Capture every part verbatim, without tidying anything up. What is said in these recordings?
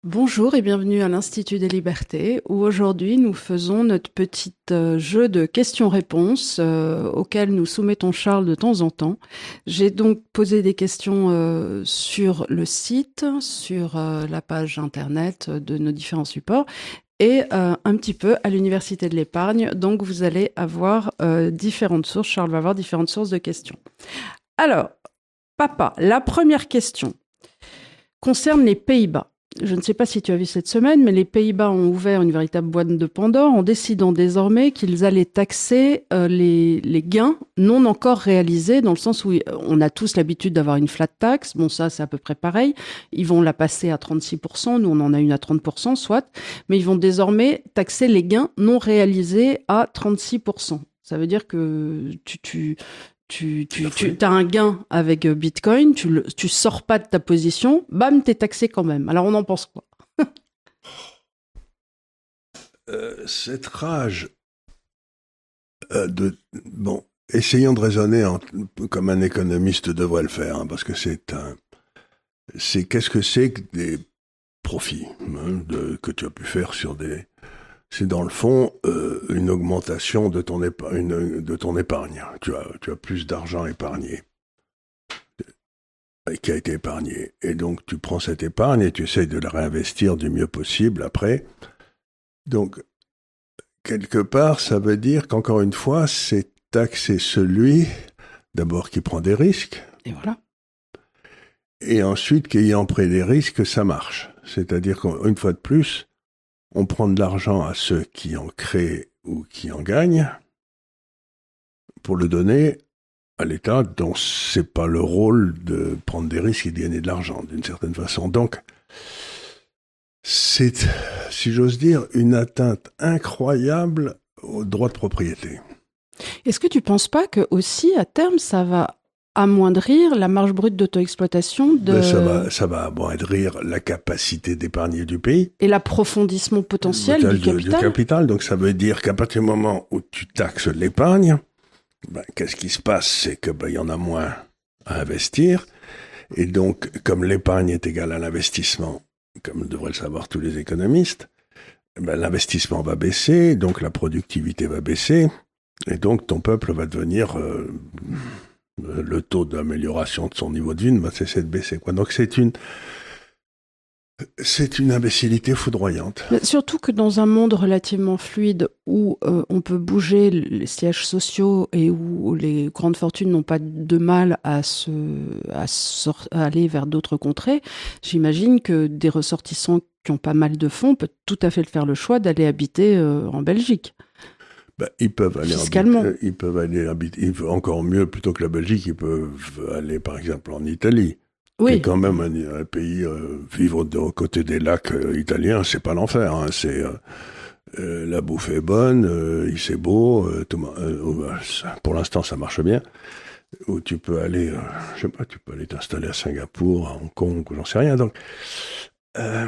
Bonjour et bienvenue à l'Institut des Libertés, où aujourd'hui nous faisons notre petit euh, jeu de questions-réponses euh, auquel nous soumettons Charles de temps en temps. J'ai donc posé des questions euh, sur le site, sur euh, la page internet de nos différents supports et euh, un petit peu à l'Université de l'Épargne. Donc vous allez avoir euh, différentes sources. Charles va avoir différentes sources de questions. Alors, papa, la première question concerne les Pays-Bas. Je ne sais pas si tu as vu cette semaine, mais les Pays-Bas ont ouvert une véritable boîte de Pandore en décidant désormais qu'ils allaient taxer euh, les, les gains non encore réalisés, dans le sens où on a tous l'habitude d'avoir une flat tax. Bon, ça, c'est à peu près pareil. Ils vont la passer à trente-six pour cent. Nous, on en a une à trente pour cent, soit. Mais ils vont désormais taxer les gains non réalisés à trente-six pour cent. Ça veut dire que tu... tu Tu, tu, tu as un gain avec Bitcoin, tu, le, tu sors pas de ta position, bam, t'es taxé quand même. Alors on en pense quoi? euh, Cette rage euh, de... Bon, essayons de raisonner en, comme un économiste devrait le faire, hein, parce que c'est un... C'est qu'est-ce que c'est que des profits hein, de, que tu as pu faire sur des... C'est dans le fond euh, une augmentation de ton, épa... une, de ton épargne. Tu as, tu as plus d'argent épargné, qui a été épargné. Et donc tu prends cette épargne et tu essayes de la réinvestir du mieux possible après. Donc, quelque part, ça veut dire qu'encore une fois, c'est taxer celui, d'abord, qui prend des risques. Et voilà. Et ensuite, qu'ayant pris des risques, ça marche. C'est-à-dire qu'une fois de plus, on prend de l'argent à ceux qui en créent ou qui en gagnent pour le donner à l'État dont c'est pas le rôle de prendre des risques et de gagner de l'argent, d'une certaine façon. Donc, c'est, si j'ose dire, une atteinte incroyable au droit de propriété. Est-ce que tu ne penses pas que aussi à terme ça va amoindrir la marge brute d'auto-exploitation de... Ben ça va, ça va amoindrir la capacité d'épargner du pays. Et l'approfondissement potentiel du, du capital. Du capital. Donc ça veut dire qu'à partir du moment où tu taxes l'épargne, ben, qu'est-ce qui se passe? C'est que ben, y en a moins à investir. Et donc, comme l'épargne est égale à l'investissement, comme devraient le savoir tous les économistes, ben, l'investissement va baisser, donc la productivité va baisser, et donc ton peuple va devenir... Euh, le taux d'amélioration de son niveau de vie ne va cesser de baisser, quoi. Donc c'est une, c'est une imbécilité foudroyante. Mais surtout que dans un monde relativement fluide où euh, on peut bouger les sièges sociaux et où les grandes fortunes n'ont pas de mal à, se, à, sort, à aller vers d'autres contrées, j'imagine que des ressortissants qui ont pas mal de fonds peuvent tout à fait faire le choix d'aller habiter euh, en Belgique. Ben, ils peuvent aller Fiscalement. Habiter, ils peuvent aller habiter, encore mieux plutôt que la Belgique, ils peuvent aller par exemple en Italie, oui. qui est quand même un, un pays euh, vivre de, aux côtés des lacs euh, italiens, c'est pas l'enfer. Hein, c'est euh, euh, la bouffe est bonne, euh, il c'est beau, euh, tout, euh, pour l'instant ça marche bien. Ou tu peux aller, euh, je sais pas, tu peux aller t'installer à Singapour, à Hong Kong, ou j'en sais rien. Donc euh,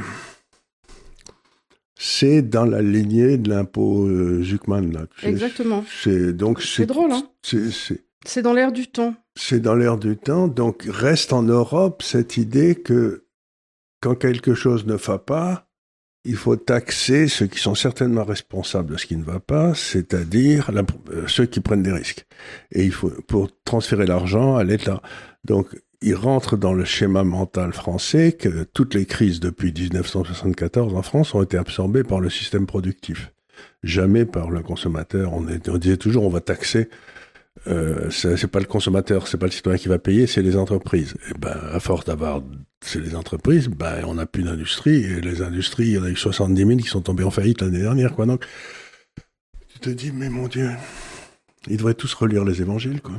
c'est dans la lignée de l'impôt euh, Zuckman, là. Exactement. C'est, donc, c'est, c'est drôle, hein. C'est, c'est, c'est dans l'air du temps. C'est dans l'air du temps. Donc, reste en Europe cette idée que quand quelque chose ne va pas, il faut taxer ceux qui sont certainement responsables de ce qui ne va pas, c'est-à-dire la, euh, ceux qui prennent des risques. Et il faut, pour transférer l'argent à l'État. Donc, il rentre dans le schéma mental français que toutes les crises depuis dix-neuf cent soixante-quatorze en France ont été absorbées par le système productif. Jamais par le consommateur. On, est, on disait toujours on va taxer. Euh, c'est, c'est pas le consommateur, c'est pas le citoyen qui va payer, c'est les entreprises. Et ben, à force d'avoir c'est les entreprises, ben on n'a plus d'industrie. Et les industries, il y en a eu soixante-dix mille qui sont tombées en faillite l'année dernière, quoi. Donc, tu te dis mais mon Dieu, ils devraient tous relire les évangiles, quoi.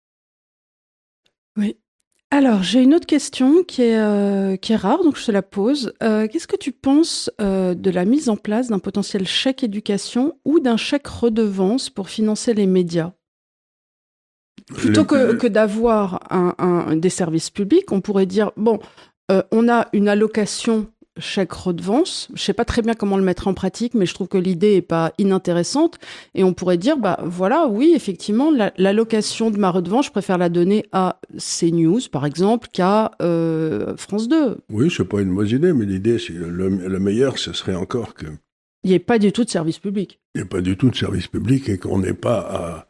Oui. Alors, j'ai une autre question qui est, euh, qui est rare, donc je te la pose. Euh, qu'est-ce que tu penses euh, de la mise en place d'un potentiel chèque éducation ou d'un chèque redevance pour financer les médias ? Plutôt Le- que, que d'avoir un, un, des services publics, on pourrait dire, bon, euh, on a une allocation chèque redevance. Je sais pas très bien comment le mettre en pratique, mais je trouve que l'idée est pas inintéressante. Et on pourrait dire, bah voilà, oui, effectivement, la, l'allocation de ma redevance, je préfère la donner à CNews, par exemple, qu'à euh, France deux. Oui, c'est pas une mauvaise idée, mais l'idée, c'est le, le meilleur, ce serait encore que il n'y ait pas du tout de service public. Il n'y a pas du tout de service public et qu'on n'ait pas à,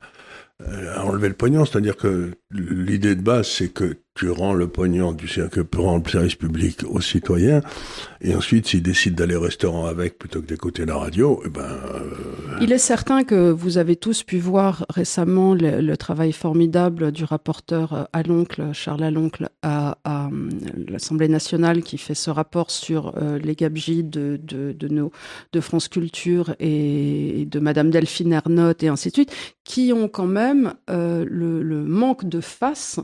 à enlever le pognon. C'est-à-dire que l'idée de base, c'est que tu rends le pognon du que rend le service public aux citoyens, et ensuite, s'ils décident d'aller au restaurant avec plutôt que d'écouter la radio, eh ben. Euh... Il est certain que vous avez tous pu voir récemment le, le travail formidable du rapporteur Aloncle, Charles Aloncle, à, à l'Assemblée nationale, qui fait ce rapport sur euh, les gabegies de, de, de, nos, de France Culture et de Madame Delphine Ernotte et ainsi de suite, qui ont quand même euh, le, le manque de face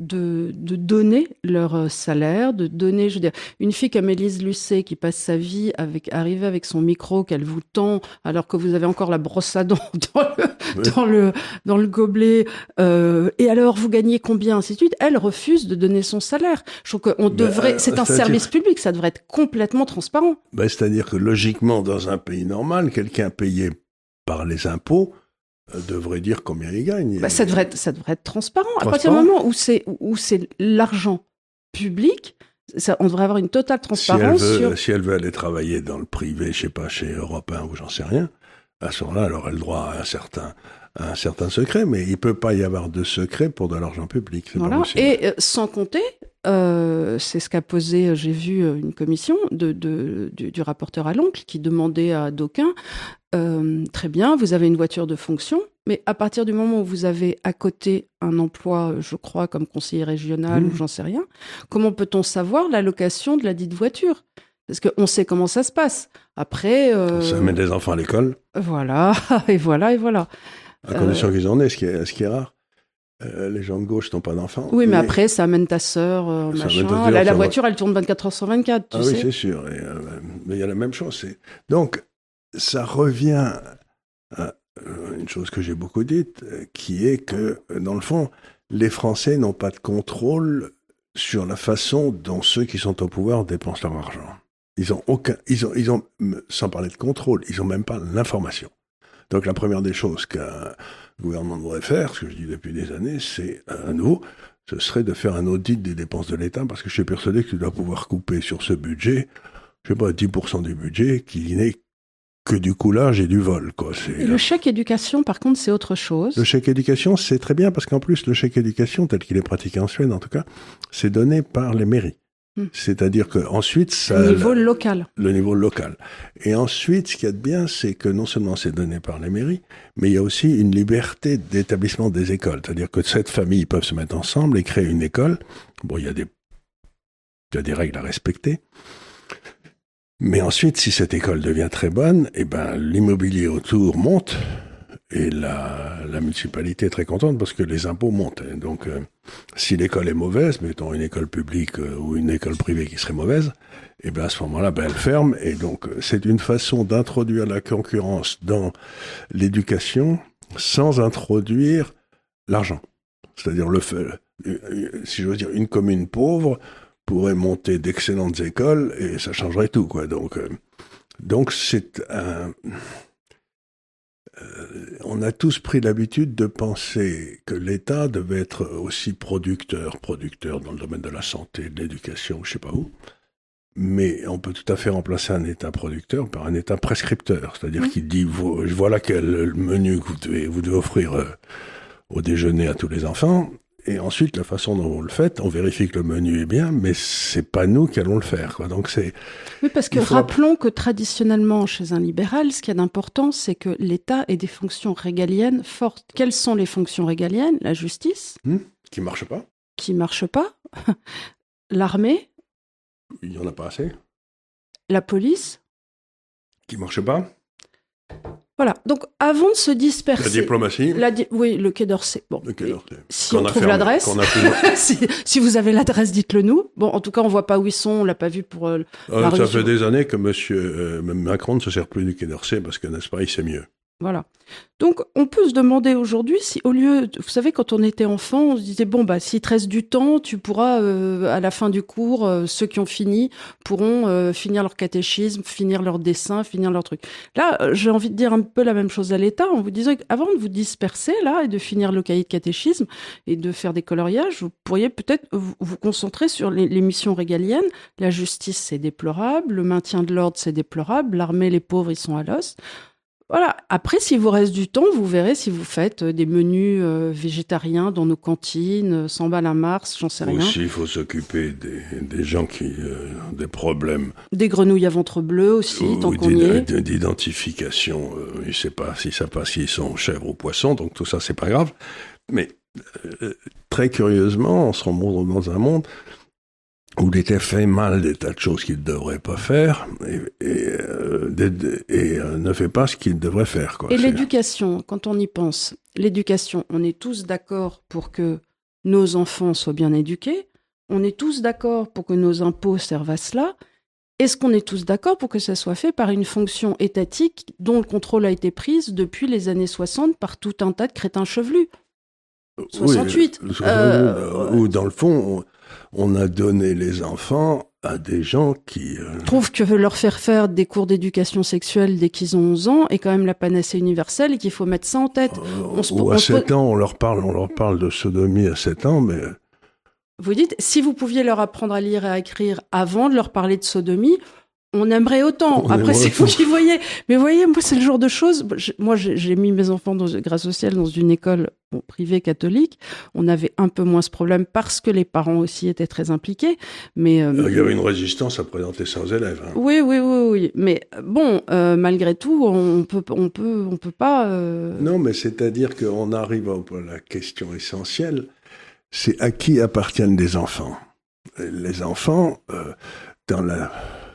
de de donner leur salaire, de donner, je veux dire, une fille comme Élise Lucet qui passe sa vie avec, arriver avec son micro qu'elle vous tend alors que vous avez encore la brosse à dents dans le, oui. dans le, dans le gobelet, euh, et alors vous gagnez combien, ainsi de suite, elle refuse de donner son salaire. Je trouve qu'on devrait, ben, c'est un service public, ça devrait être complètement transparent. Ben, c'est-à-dire que logiquement, dans un pays normal, quelqu'un payé par les impôts devrait dire combien il gagne. Bah, ça, devrait être, ça devrait être transparent. transparent. À partir du moment où c'est, où c'est l'argent public, ça, on devrait avoir une totale transparence. Si elle, veut, sur... si elle veut aller travailler dans le privé, je sais pas, chez Europe un ou j'en sais rien, à ce moment-là, elle aurait le droit à un certain, à un certain secret, mais il peut pas y avoir de secret pour de l'argent public. C'est voilà. Pas possible. Et euh, sans compter, euh, c'est ce qu'a posé, j'ai vu une commission de, de, du, du rapporteur Aloncle qui demandait à d'aucuns, euh, très bien, vous avez une voiture de fonction, mais à partir du moment où vous avez à côté un emploi, je crois, comme conseiller régional mmh. ou j'en sais rien, comment peut-on savoir l'allocation de la dite voiture ? Parce qu'on sait comment ça se passe. Après... Euh... Ça met des enfants à l'école. Voilà, et voilà, et voilà. À condition euh... qu'ils en aient, ce qui est, ce qui est rare. Euh, les gens de gauche n'ont pas d'enfants. Oui, mais, mais après, ça amène ta sœur, euh, machin. Ta la, la voiture, va... elle tourne vingt-quatre heures sur vingt-quatre, tu ah sais. Oui, c'est sûr. Et, euh, mais il y a la même chose. C'est... Donc, ça revient à une chose que j'ai beaucoup dite, qui est que, dans le fond, les Français n'ont pas de contrôle sur la façon dont ceux qui sont au pouvoir dépensent leur argent. Ils ont aucun, ils ont, ils ont, sans parler de contrôle, ils ont même pas l'information. Donc, la première des choses qu'un gouvernement devrait faire, ce que je dis depuis des années, c'est, à nouveau, ce serait de faire un audit des dépenses de l'État, parce que je suis persuadé que tu dois pouvoir couper sur ce budget, je sais pas, dix pour cent du budget qui n'est que du coulage et du vol, quoi. C'est, et le chèque éducation, par contre, c'est autre chose. Le chèque éducation, c'est très bien, parce qu'en plus, le chèque éducation, tel qu'il est pratiqué en Suède, en tout cas, c'est donné par les mairies. Mmh. C'est-à-dire que ensuite, ça... Le niveau local. Le niveau local. Et ensuite, ce qu'il y a de bien, c'est que non seulement c'est donné par les mairies, mais il y a aussi une liberté d'établissement des écoles. C'est-à-dire que cette famille peuvent se mettre ensemble et créer une école. Bon, il y a des, il y a des règles à respecter. Mais ensuite, si cette école devient très bonne, eh ben, l'immobilier autour monte et la, la municipalité est très contente parce que les impôts montent. Donc, euh, si l'école est mauvaise, mettons une école publique euh, ou une école privée qui serait mauvaise, eh ben, à ce moment-là, ben, elle ferme. Et donc, c'est une façon d'introduire la concurrence dans l'éducation sans introduire l'argent. C'est-à-dire, le fait, si je veux dire, une commune pauvre pourrait monter d'excellentes écoles et ça changerait tout, quoi. Donc, euh, donc c'est un... Euh, on a tous pris l'habitude de penser que l'État devait être aussi producteur, producteur dans le domaine de la santé, de l'éducation, je sais pas où. Mais on peut tout à fait remplacer un État producteur par un État prescripteur, c'est-à-dire mmh. qui dit voilà quel menu que vous devez, vous devez offrir euh, au déjeuner à tous les enfants. Et ensuite, la façon dont vous le faites, on vérifie que le menu est bien, mais c'est pas nous qui allons le faire, quoi. Donc c'est. Oui, parce que faut... rappelons que traditionnellement, chez un libéral, ce qu'il y a d'important, c'est que l'État ait des fonctions régaliennes fortes. Quelles sont les fonctions régaliennes ? La justice. Mmh, qui marche pas. Qui marche pas. L'armée. Il y en a pas assez. La police. Qui marche pas. Voilà, donc avant de se disperser... La diplomatie. La di... Oui, le Quai d'Orsay. Bon, le Quai d'Orsay. Si qu'on on trouve fermé, l'adresse, si, si vous avez l'adresse, dites-le nous. Bon, en tout cas, on ne voit pas où ils sont, on ne l'a pas vu pour euh, euh, Ça fait des années que monsieur euh, Macron ne se sert plus du Quai d'Orsay parce que, n'est-ce pas, il sait mieux. Voilà. Donc, on peut se demander aujourd'hui si, au lieu, de, vous savez, quand on était enfant, on se disait, bon, bah, s'il te reste du temps, tu pourras, euh, à la fin du cours, euh, ceux qui ont fini pourront euh, finir leur catéchisme, finir leur dessin, finir leur truc. Là, euh, j'ai envie de dire un peu la même chose à l'État, en vous disant qu'avant de vous disperser, là, et de finir le cahier de catéchisme, et de faire des coloriages, vous pourriez peut-être vous, vous concentrer sur les, les missions régaliennes. La justice, c'est déplorable. Le maintien de l'ordre, c'est déplorable. L'armée, les pauvres, ils sont à l'os. Voilà. Après, s'il vous reste du temps, vous verrez si vous faites des menus euh, végétariens dans nos cantines, cent balles à Mars, j'en sais rien. Aussi, il faut s'occuper des, des gens qui euh, ont des problèmes. Des grenouilles à ventre bleu aussi, ou, tant qu'on y est. D'identification. Euh, je ne sais pas si ça passe, s'ils sont chèvres ou poissons, donc tout ça, c'est pas grave. Mais euh, très curieusement, on se remonte dans un monde où il était fait mal des tas de choses qu'il ne devrait pas faire et, et, euh, et euh, ne fait pas ce qu'il devrait faire. Quoi. Et c'est... l'éducation, quand on y pense, l'éducation, on est tous d'accord pour que nos enfants soient bien éduqués, on est tous d'accord pour que nos impôts servent à cela. Est-ce qu'on est tous d'accord pour que ça soit fait par une fonction étatique dont le contrôle a été pris depuis les années soixante par tout un tas de crétins chevelus ? soixante-huit. Oui, euh, où, dans le fond, on, on a donné les enfants à des gens qui... Euh... trouvent que leur faire faire des cours d'éducation sexuelle dès qu'ils ont onze ans est quand même la panacée universelle et qu'il faut mettre ça en tête. Euh, on se, ou à on sept se... ans, on leur, parle, on leur parle de sodomie à sept ans, mais... Vous dites, si vous pouviez leur apprendre à lire et à écrire avant de leur parler de sodomie, on aimerait autant. On Après, c'est vous qui voyez. Mais vous voyez, moi, c'est le genre de choses... Moi, j'ai mis mes enfants, dans, grâce au ciel, dans une école bon, privée catholique. On avait un peu moins ce problème parce que les parents aussi étaient très impliqués. Mais euh, il y avait une résistance à présenter ça aux élèves. Hein. Oui, oui, oui, oui. Mais bon, euh, malgré tout, on peut, on peut, on peut pas... Euh... Non, mais c'est-à-dire qu'on arrive à la question essentielle, c'est à qui appartiennent les enfants. Les enfants, euh, dans la...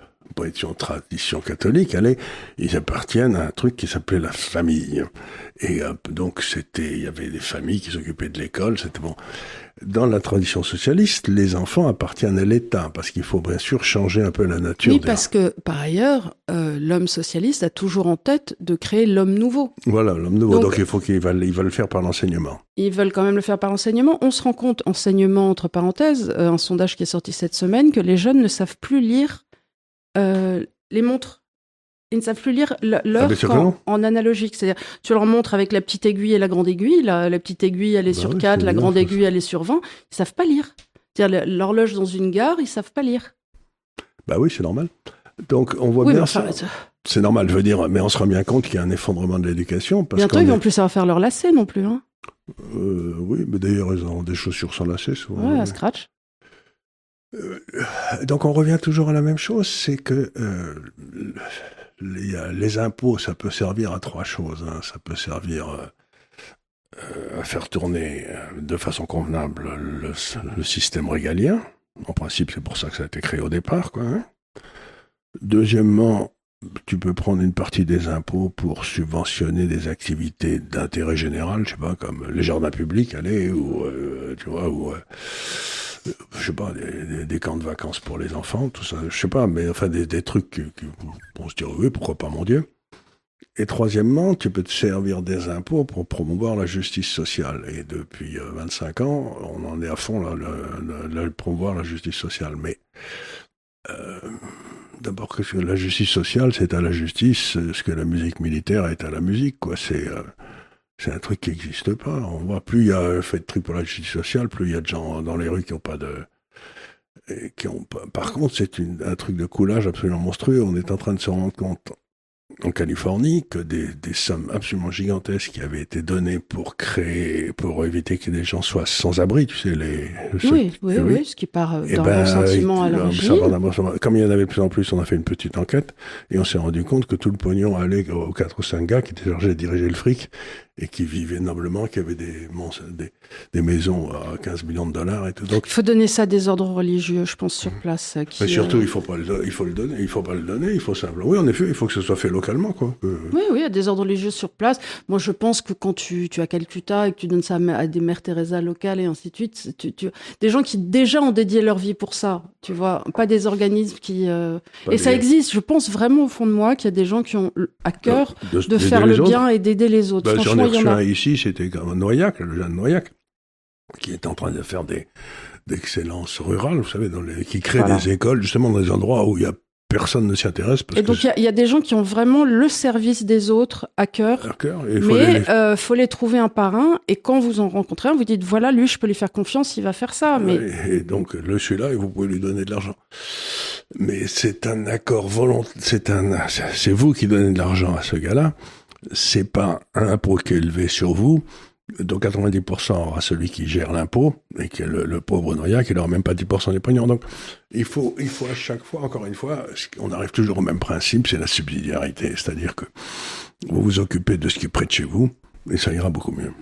tradition catholique, allez, ils appartiennent à un truc qui s'appelait la famille. Et euh, donc c'était, il y avait des familles qui s'occupaient de l'école, c'était bon. Dans la tradition socialiste, les enfants appartiennent à l'État, parce qu'il faut bien sûr changer un peu la nature. Oui, parce que par ailleurs, euh, l'homme socialiste a toujours en tête de créer l'homme nouveau. Voilà, l'homme nouveau. Donc, donc il faut qu'ils veulent, ils veulent le faire par l'enseignement. Ils veulent quand même le faire par l'enseignement. On se rend compte, enseignement entre parenthèses, euh, un sondage qui est sorti cette semaine, que les jeunes ne savent plus lire Euh, les montres. Ils ne savent plus lire l'heure ah, en analogique. C'est-à-dire, tu leur montres avec la petite aiguille et la grande aiguille. La, la petite aiguille, elle est bah sur oui, quatre, la grande aiguille, elle est sur vingt. Ils ne savent pas lire. C'est-à-dire, l'horloge dans une gare, ils ne savent pas lire. Bah oui, c'est normal. Donc, on voit oui, bien enfin, ça. C'est normal, je veux dire, mais on se rend bien compte qu'il y a un effondrement de l'éducation. Parce Bientôt, ils ne vont est... plus savoir faire leurs lacets non plus. Hein. Euh, oui, mais d'ailleurs, ils ont des chaussures sans lacets, souvent. Ouais, à scratch. Donc on revient toujours à la même chose, c'est que euh, les, les impôts, ça peut servir à trois choses. Hein. Ça peut servir euh, à faire tourner de façon convenable le, le système régalien. En principe, c'est pour ça que ça a été créé au départ, quoi. Hein. Deuxièmement, tu peux prendre une partie des impôts pour subventionner des activités d'intérêt général, je sais pas, comme les jardins publics, allez, ou euh, tu vois, ou euh, je sais pas, des, des, des camps de vacances pour les enfants, tout ça, je sais pas, mais enfin des, des trucs qui, qui, on se dit oui, pourquoi pas, mon Dieu. Et troisièmement, tu peux te servir des impôts pour promouvoir la justice sociale. Et depuis euh, vingt-cinq ans, on en est à fond là, le, le, le promouvoir la justice sociale. Mais euh, d'abord que la justice sociale, c'est à la justice ce que la musique militaire est à la musique, quoi. C'est euh, c'est un truc qui n'existe pas. On voit plus il y a fait de trucs pour la justice sociale, plus il y a de gens dans les rues qui ont pas de et qui ont pas. Par contre, c'est une, un truc de coulage absolument monstrueux. On est en train de se rendre compte en Californie que des, des sommes absolument gigantesques qui avaient été données pour créer, pour éviter que des gens soient sans abri, tu sais, les... Oui, ceux, oui, oui, oui, ce qui part d'un ben, bon sentiment à l'origine. Comme il y en avait de plus en plus, on a fait une petite enquête et on s'est rendu compte que tout le pognon allait aux quatre ou cinq gars qui étaient chargés de diriger le fric et qui vivaient noblement, qui avaient des, des, des maisons à quinze millions de dollars et tout. Donc, il faut donner ça à des ordres religieux, je pense, sur place. Qui, mais surtout, euh... il faut pas le, il faut le donner, il faut pas le donner, il faut simplement. Oui, en effet, il faut que ce soit fait localement, quoi. Que... Oui, oui, il y a des ordres religieux sur place. Moi, je pense que quand tu, tu as Calcutta et que tu donnes ça à des mères Teresa locales et ainsi de suite, tu, tu... des gens qui déjà ont dédié leur vie pour ça, tu vois, pas des organismes qui. Euh... Et des... ça existe. Je pense vraiment au fond de moi qu'il y a des gens qui ont à cœur de, de, de faire le bien et d'aider les autres. Ben, Franchement, j'en ai il y en a. Un ici, c'était Noyac, le jeune Noyac, qui est en train de faire des d'excellence rurale, vous savez, dans les, qui crée voilà. des écoles justement dans des endroits où il y a personne ne s'y intéresse. Parce et donc il y, y a des gens qui ont vraiment le service des autres à cœur, à cœur et faut mais il euh, faut les trouver un par un. Et quand vous en rencontrez un, vous dites voilà, lui, je peux lui faire confiance, il va faire ça. Mais et, et donc le celui-là, et vous pouvez lui donner de l'argent. Mais c'est un accord volontaire. C'est un, c'est vous qui donnez de l'argent à ce gars-là. C'est pas un impôt qui est élevé sur vous. Donc quatre-vingt-dix pour cent aura celui qui gère l'impôt, et qui est le, le pauvre Noyac, qui n'aura même pas dix pour cent des pognons. Donc il faut, il faut à chaque fois, encore une fois, on arrive toujours au même principe, c'est la subsidiarité. C'est-à-dire que vous vous occupez de ce qui est près de chez vous, et ça ira beaucoup mieux.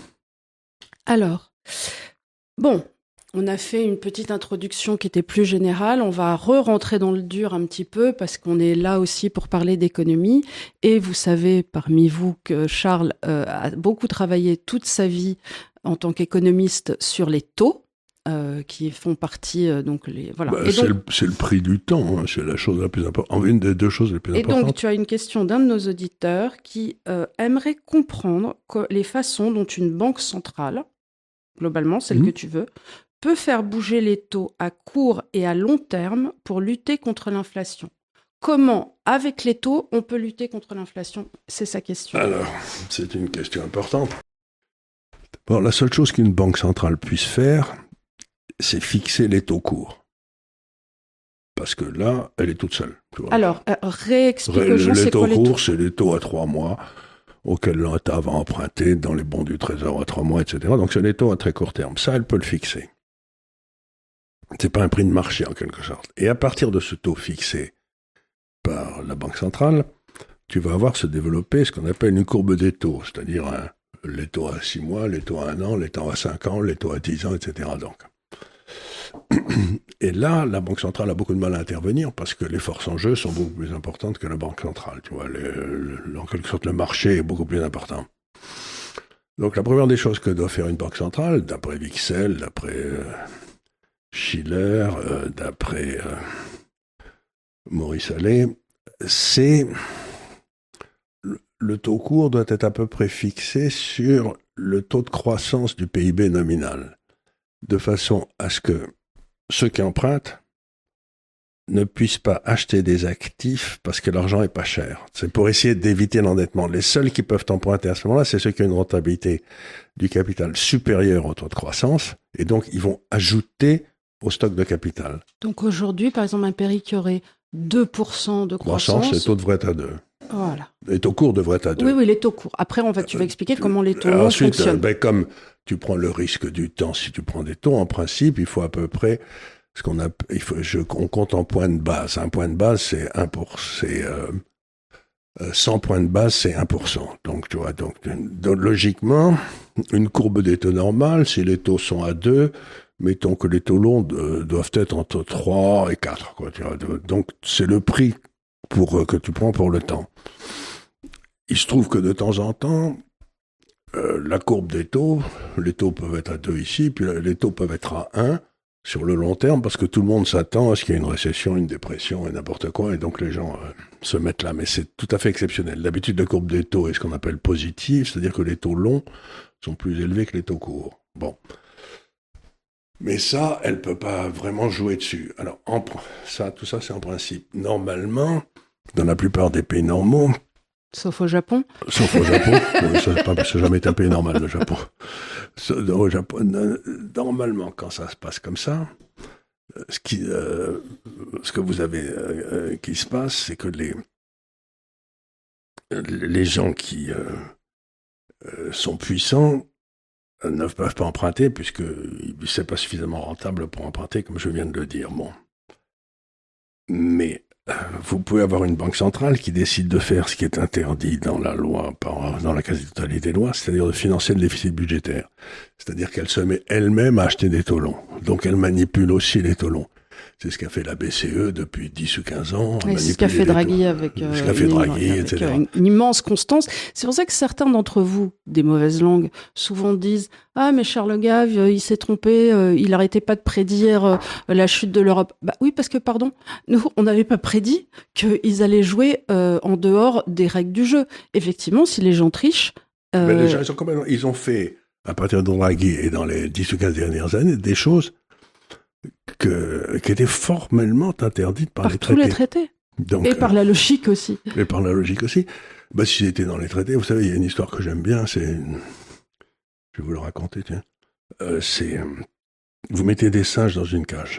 Alors, bon, on a fait une petite introduction qui était plus générale. On va re-rentrer dans le dur un petit peu parce qu'on est là aussi pour parler d'économie. Et vous savez, parmi vous, que Charles euh, a beaucoup travaillé toute sa vie en tant qu'économiste sur les taux, euh, qui font partie euh, donc les voilà. Bah, et c'est, donc, le, c'est le prix du temps, hein, c'est la chose la plus importante, une des deux choses les plus et importantes. Et donc tu as une question d'un de nos auditeurs qui euh, aimerait comprendre que les façons dont une banque centrale, globalement celle mmh. que tu veux, peut faire bouger les taux à court et à long terme pour lutter contre l'inflation. Comment, avec les taux, on peut lutter contre l'inflation ? C'est sa question. Alors, c'est une question importante. Bon, la seule chose qu'une banque centrale puisse faire, c'est fixer les taux courts. Parce que là, elle est toute seule. Tu vois. Alors, euh, réexplique Ré, aux gens, c'est quoi les taux ? Les taux courts, c'est les taux à trois mois auxquels l'État va emprunter dans les bons du Trésor à trois mois, et cetera. Donc, c'est les taux à très court terme. Ça, elle peut le fixer. C'est pas un prix de marché, en quelque sorte. Et à partir de ce taux fixé par la Banque centrale, tu vas avoir se développer ce qu'on appelle une courbe des taux, c'est-à-dire hein, les taux à six mois, les taux à un an, les taux à cinq ans, les taux à dix ans, et cetera. Donc. Et là, la Banque centrale a beaucoup de mal à intervenir parce que les forces en jeu sont beaucoup plus importantes que la Banque centrale. Tu vois, les, le, en quelque sorte, le marché est beaucoup plus important. Donc la première des choses que doit faire une Banque centrale, d'après Wicksell, d'après euh, Schiller, euh, d'après euh, Maurice Allais, c'est le, le taux court doit être à peu près fixé sur le taux de croissance du P I B nominal, de façon à ce que ceux qui empruntent ne puissent pas acheter des actifs parce que l'argent est pas cher. C'est pour essayer d'éviter l'endettement. Les seuls qui peuvent emprunter à ce moment-là, c'est ceux qui ont une rentabilité du capital supérieure au taux de croissance, et donc ils vont ajouter au stock de capital. Donc aujourd'hui, par exemple, un Péri qui aurait deux pour cent de croissance... Croissance, les taux devraient être à deux. Voilà. Les taux courts devraient être à deux. Oui, oui, les taux courts. Après, on va, tu vas expliquer comment les taux longs Ensuite, fonctionnent. Ben, comme tu prends le risque du temps, si tu prends des taux, en principe, il faut à peu près... Ce qu'on a, il faut, je, on compte en points de base. Un point de base, c'est un pour, c'est euh, cent points de base, c'est un pour cent. Donc, tu vois, donc, donc, logiquement, une courbe des taux normale, si les taux sont à deux, mettons que les taux longs de, doivent être entre trois et quatre, quoi. Tu vois, donc, c'est le prix pour que tu prends pour le temps. Il se trouve que de temps en temps, euh, la courbe des taux, les taux peuvent être à deux ici, puis les taux peuvent être à un. Sur le long terme, parce que tout le monde s'attend à ce qu'il y ait une récession, une dépression et n'importe quoi, et donc les gens euh, se mettent là. Mais c'est tout à fait exceptionnel. D'habitude, la courbe des taux est ce qu'on appelle positive, c'est-à-dire que les taux longs sont plus élevés que les taux courts. Bon. Mais ça, elle peut pas vraiment jouer dessus. Alors, en, ça, tout ça, c'est en principe. Normalement, dans la plupart des pays normaux... Sauf au Japon. Sauf au Japon. Oui, ça n'a jamais été un pays normal, le Japon. Au Japon, normalement, quand ça se passe comme ça, ce, qui, euh, ce que vous avez euh, qui se passe, c'est que les, les gens qui euh, euh, sont puissants ne peuvent pas emprunter puisque c'est pas suffisamment rentable pour emprunter, comme je viens de le dire. Bon. Mais vous pouvez avoir une banque centrale qui décide de faire ce qui est interdit dans la loi, par, dans la quasi-totalité des lois, c'est-à-dire de financer le déficit budgétaire. C'est-à-dire qu'elle se met elle-même à acheter des taux longs. Donc elle manipule aussi les taux longs. C'est ce qu'a fait la B C E depuis dix ou quinze ans. Et c'est ce qu'a fait Draghi avec, euh, ce qu'a fait une, Draghi, avec et cetera. Une, une immense constance. C'est pour ça que certains d'entre vous, des mauvaises langues, souvent disent « Ah, mais Charles Gave, il s'est trompé, euh, il n'arrêtait pas de prédire euh, la chute de l'Europe. » Bah oui, parce que, pardon, nous, on n'avait pas prédit qu'ils allaient jouer euh, en dehors des règles du jeu. Effectivement, si les gens trichent... Euh... Mais les gens, ils, ont complètement, ils ont fait, à partir de Draghi et dans les dix ou quinze dernières années, des choses Que, qui était formellement interdite par, par les tous traités. les traités. Donc, et par la logique aussi. Et par la logique aussi. Bah, si c'était dans les traités, vous savez, il y a une histoire que j'aime bien, c'est... Je vais vous le raconter, tiens. Euh, c'est... Vous mettez des singes dans une cage.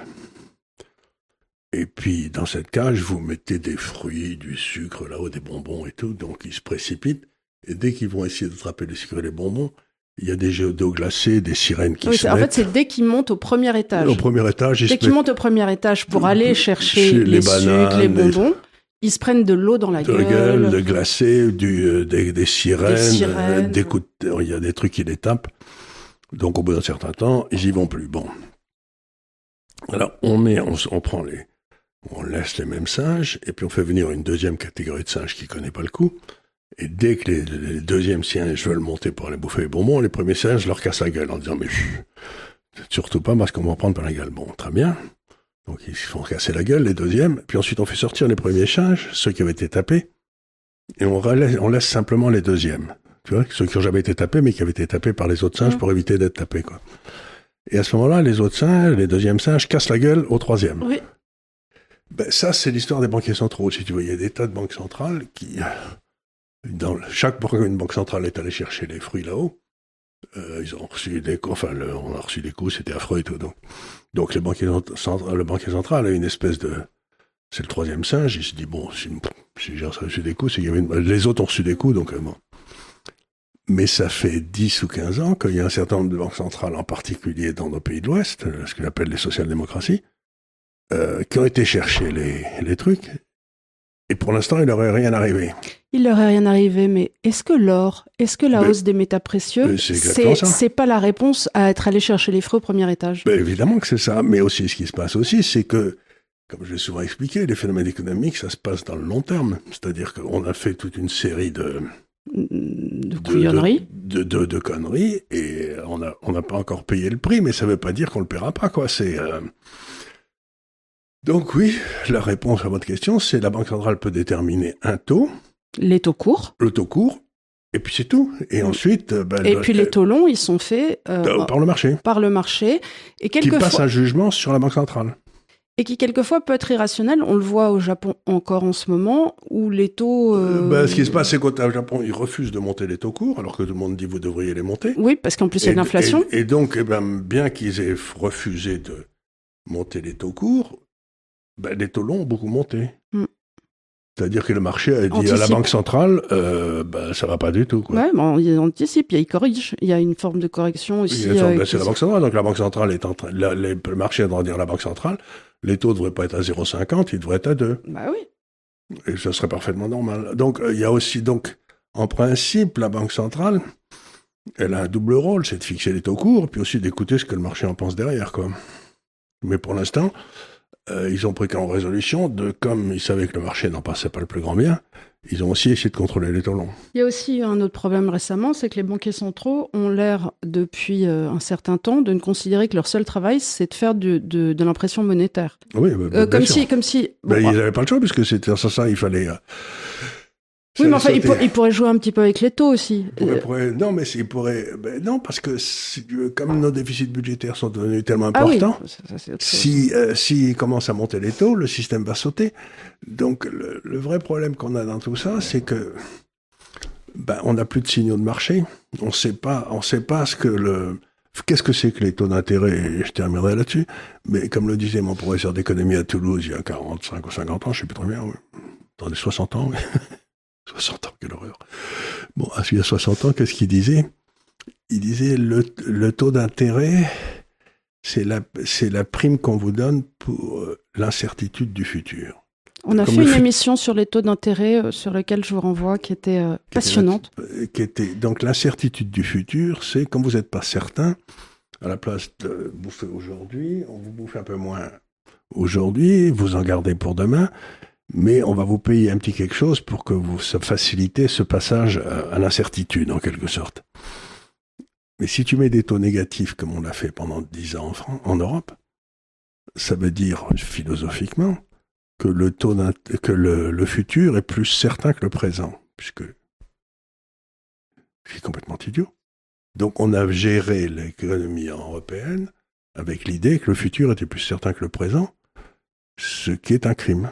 Et puis, dans cette cage, vous mettez des fruits, du sucre, là-haut, des bonbons et tout, donc ils se précipitent. Et dès qu'ils vont essayer d'attraper le sucre et les bonbons, il y a des jets d'eau glacée, des sirènes qui oui, se en mettent. fait, c'est dès qu'ils montent au premier étage. Au premier étage, ils Dès se qu'ils mettent... montent au premier étage pour aller chercher les, les, les sucres, bananes, les bonbons, les... ils se prennent de l'eau dans la de gueule. gueule, de glacé, du, euh, des, des sirènes, des sirènes. Euh, des coups de... il y a des trucs qui les tapent. Donc, au bout d'un certain temps, ils y vont plus. Bon. Alors, on met, on, on prend les, on laisse les mêmes singes, et puis on fait venir une deuxième catégorie de singes qui connaît pas le coup. Et dès que les, les deuxièmes singes veulent monter pour aller bouffer les bonbons, les premiers singes leur cassent la gueule en disant, mais pff, surtout pas parce qu'on va en prendre par la gueule. Bon, très bien. Donc, ils se font casser la gueule, les deuxièmes. Puis ensuite, on fait sortir les premiers singes, ceux qui avaient été tapés, et on, relaisse, on laisse simplement les deuxièmes. Tu vois, ceux qui n'ont jamais été tapés, mais qui avaient été tapés par les autres singes mmh. pour éviter d'être tapés, quoi. Et à ce moment-là, les autres singes, les deuxièmes singes, cassent la gueule au troisième. Oui. Ben, ça, c'est l'histoire des banquiers centraux. Si tu veux, il y a des tas de banques centrales qui, dans chaque une banque centrale est allée chercher les fruits là-haut. Euh, ils ont reçu des coups, enfin, le, on a reçu des coups, c'était affreux et tout. Donc, donc les banquiers central, le banquier central a une espèce de, c'est le troisième singe. Il se dit bon, si, si j'ai reçu des coups, c'est qu'il y avait une, les autres ont reçu des coups, donc euh, bon. Mais ça fait dix ou quinze ans qu'il y a un certain nombre de banques centrales, en particulier dans nos pays de l'Ouest, ce qu'on appelle les social-démocraties, euh, qui ont été chercher les, les trucs. Et pour l'instant, il leur est rien arrivé. Il leur est rien arrivé, mais est-ce que l'or, est-ce que la mais, hausse des métaux précieux, c'est, c'est, c'est pas la réponse à être allé chercher les fruits au premier étage? Ben, évidemment que c'est ça, mais aussi ce qui se passe aussi, c'est que, comme je l'ai souvent expliqué, les phénomènes économiques, ça se passe dans le long terme. C'est-à-dire qu'on a fait toute une série de... De couillonneries. De, de, de, de, de conneries, et on n'a on a pas encore payé le prix, mais ça ne veut pas dire qu'on ne le paiera pas, quoi. C'est... Euh... Donc oui, la réponse à votre question, c'est la Banque centrale peut déterminer un taux. Les taux courts. Le taux court, et puis c'est tout. Et mmh. ensuite... Ben, et puis les taux longs, ils sont faits... Euh, par le marché. Par le marché. Et qui passe fois... un jugement sur la Banque centrale. Et qui quelquefois peut être irrationnel. On le voit au Japon encore en ce moment, où les taux... Euh... Ben, ce qui se passe, c'est qu'au Japon, ils refusent de monter les taux courts, alors que tout le monde dit vous devriez les monter. Oui, parce qu'en plus, il y a de l'inflation. Et, et donc, eh ben, bien qu'ils aient refusé de monter les taux courts, ben, les taux longs ont beaucoup monté. Mm. C'est-à-dire que le marché a dit anticipe. À la Banque centrale, euh, ben, ça va pas du tout. Oui, bon, il anticipe, il corrige. Il y a une forme de correction aussi. Forme, euh, ben, c'est la Banque centrale. Donc la Banque centrale est en train... La, les, le marché est en train de dire à la Banque centrale, les taux ne devraient pas être à zéro virgule cinquante, ils devraient être à deux. Bah oui. Et ça serait parfaitement normal. Donc il y a aussi, donc, en principe, la Banque centrale, elle a un double rôle, c'est de fixer les taux courts, puis aussi d'écouter ce que le marché en pense derrière, quoi. Mais pour l'instant... Euh, ils ont pris qu'en résolution, de, comme ils savaient que le marché n'en passait pas le plus grand bien, ils ont aussi essayé de contrôler les taux longs. Il y a aussi un autre problème récemment, c'est que les banquiers centraux ont l'air, depuis euh, un certain temps, de ne considérer que leur seul travail, c'est de faire du, de, de l'impression monétaire. Oui, bah, euh, comme, si, comme si... Bon, bah, ils n'avaient pas le choix, puisque c'était ça, ça il fallait... Euh, oui, mais enfin, il, pour, il pourrait jouer un petit peu avec les taux aussi. Il pourrait, pourrait, non, mais il pourrait... Ben, non, parce que si, comme nos déficits budgétaires sont devenus tellement importants, ah oui, ça, ça, si, euh, s'ils commencent à monter les taux, le système va sauter. Donc, le, le vrai problème qu'on a dans tout ça, c'est que ben, on n'a plus de signaux de marché. On sait pas, on sait pas ce que le... Qu'est-ce que c'est que les taux d'intérêt? Je terminerai là-dessus. Mais comme le disait mon professeur d'économie à Toulouse il y a quarante-cinq ou cinquante ans, je ne sais plus très bien, dans les soixante ans, oui. soixante ans, quelle horreur. Bon, il y a soixante ans, qu'est-ce qu'il disait? Il disait le, le taux d'intérêt, c'est la, c'est la prime qu'on vous donne pour l'incertitude du futur. On a Comme fait une fut... émission sur les taux d'intérêt euh, sur laquelle je vous renvoie, qui était euh, qui passionnante. Était, qui était, donc l'incertitude du futur, c'est quand vous n'êtes pas certain, à la place de bouffer aujourd'hui, on vous bouffe un peu moins aujourd'hui, vous en gardez pour demain, mais on va vous payer un petit quelque chose pour que vous facilitez ce passage à, à l'incertitude, en quelque sorte. Mais si tu mets des taux négatifs, comme on l'a fait pendant dix ans en, France, en Europe, ça veut dire, philosophiquement, que le taux que le, le futur est plus certain que le présent, puisque c'est complètement idiot. Donc on a géré l'économie européenne avec l'idée que le futur était plus certain que le présent, ce qui est un crime.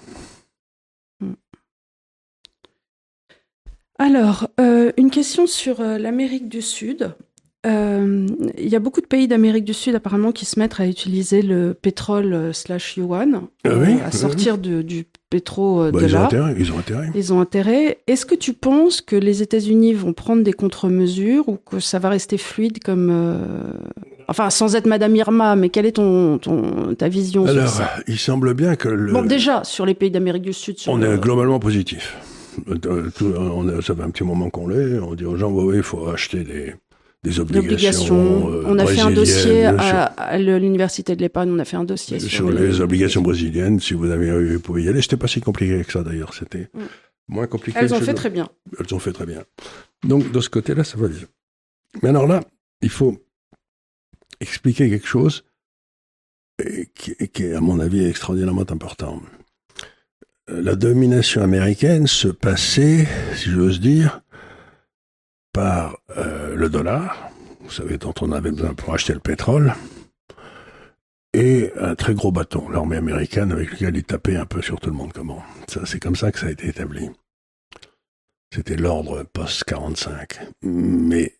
Alors, euh, une question sur euh, l'Amérique du Sud. Euh, il y a beaucoup de pays d'Amérique du Sud apparemment qui se mettent à utiliser le pétrole euh, slash yuan, ah euh, oui, à sortir oui. de, du pétro euh, bah, de ils là. Ont intérêt, ils ont intérêt. Ils ont intérêt. Est-ce que tu penses que les États-Unis vont prendre des contre-mesures ou que ça va rester fluide comme... Euh... Enfin, sans être Madame Irma, mais quelle est ton, ton, ta vision Alors, sur ça? il semble bien que... Le... Bon, déjà, sur les pays d'Amérique du Sud... Sur on le... est globalement positif. On a, ça fait un petit moment qu'on l'est. On dit aux gens, oui, il faut acheter des... des obligations. Euh, on a fait un dossier à, à l'université de l'Épargne, on a fait un dossier sur, sur les, les obligations brésiliennes. Si vous avez vous pouvez y aller. C'était pas si compliqué que ça d'ailleurs. C'était mm. moins compliqué. Elles ont fait très bien. Elles ont fait très bien. Donc de ce côté-là, ça va bien. Mais alors là, il faut expliquer quelque chose qui, qui est, à mon avis, extraordinairement important. La domination américaine se passait, si j'ose dire, par euh, le dollar, vous savez, dont on avait besoin pour acheter le pétrole, et un très gros bâton, l'armée américaine, avec lequel il tapait un peu sur tout le monde. Comment ça, c'est comme ça que ça a été établi. C'était l'ordre post-quarante-cinq. Mais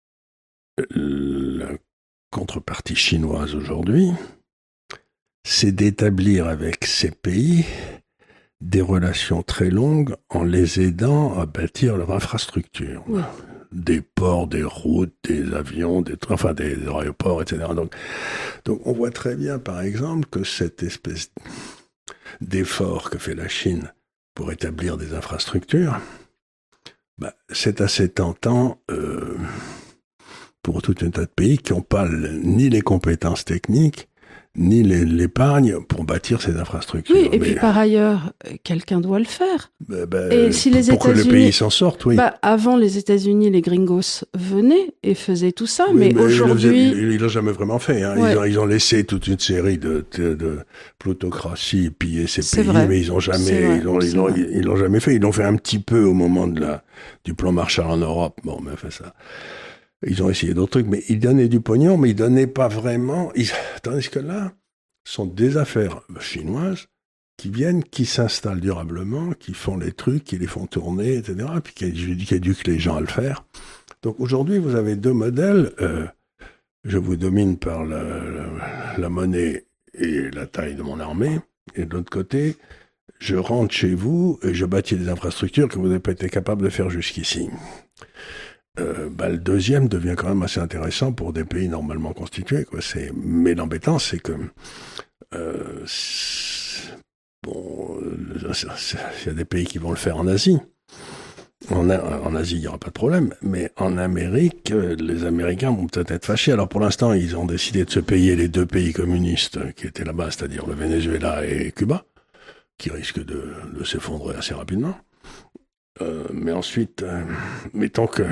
la contrepartie chinoise aujourd'hui, c'est d'établir avec ces pays des relations très longues en les aidant à bâtir leur infrastructure. Oui. Des ports, des routes, des avions, des, enfin des, des aéroports, et cetera. Donc, donc on voit très bien, par exemple, que cette espèce d'effort que fait la Chine pour établir des infrastructures, bah, c'est assez tentant euh, pour tout un tas de pays qui n'ont pas le, ni les compétences techniques, ni les, l'épargne pour bâtir ces infrastructures. Oui, et mais, puis par ailleurs, quelqu'un doit le faire. Bah, bah, et si pour, les pour que le pays s'en sorte, oui. Bah, avant les États-Unis, les gringos venaient et faisaient tout ça, oui, mais, mais aujourd'hui... Ils ne l'ont jamais vraiment fait. Hein. Ouais. Ils, ont, ils ont laissé toute une série de, de, de plutocraties piller ces C'est pays, vrai. mais ils n'ont jamais, ils l'ont, ils l'ont, ils l'ont jamais fait. Ils l'ont fait un petit peu au moment de la, du plan Marshall en Europe. Bon, mais enfin ça... Ils ont essayé d'autres trucs, mais ils donnaient du pognon, mais ils donnaient pas vraiment... Ils... Tandis que là, ce sont des affaires chinoises qui viennent, qui s'installent durablement, qui font les trucs, qui les font tourner, et cetera, puis qui, qui éduquent les gens à le faire. Donc aujourd'hui, vous avez deux modèles. Euh, je vous domine par la, la, la monnaie et la taille de mon armée, et de l'autre côté, je rentre chez vous et je bâtis des infrastructures que vous n'avez pas été capable de faire jusqu'ici. Euh, bah, le deuxième devient quand même assez intéressant pour des pays normalement constitués, quoi. C'est... Mais l'embêtant, c'est que euh, c'est... bon, il y a des pays qui vont le faire en Asie. En, en Asie, il n'y aura pas de problème, mais en Amérique, les Américains vont peut-être être fâchés. Alors pour l'instant, ils ont décidé de se payer les deux pays communistes qui étaient là-bas, c'est-à-dire le Venezuela et Cuba, qui risquent de, de s'effondrer assez rapidement. Euh, mais ensuite, euh, mettons que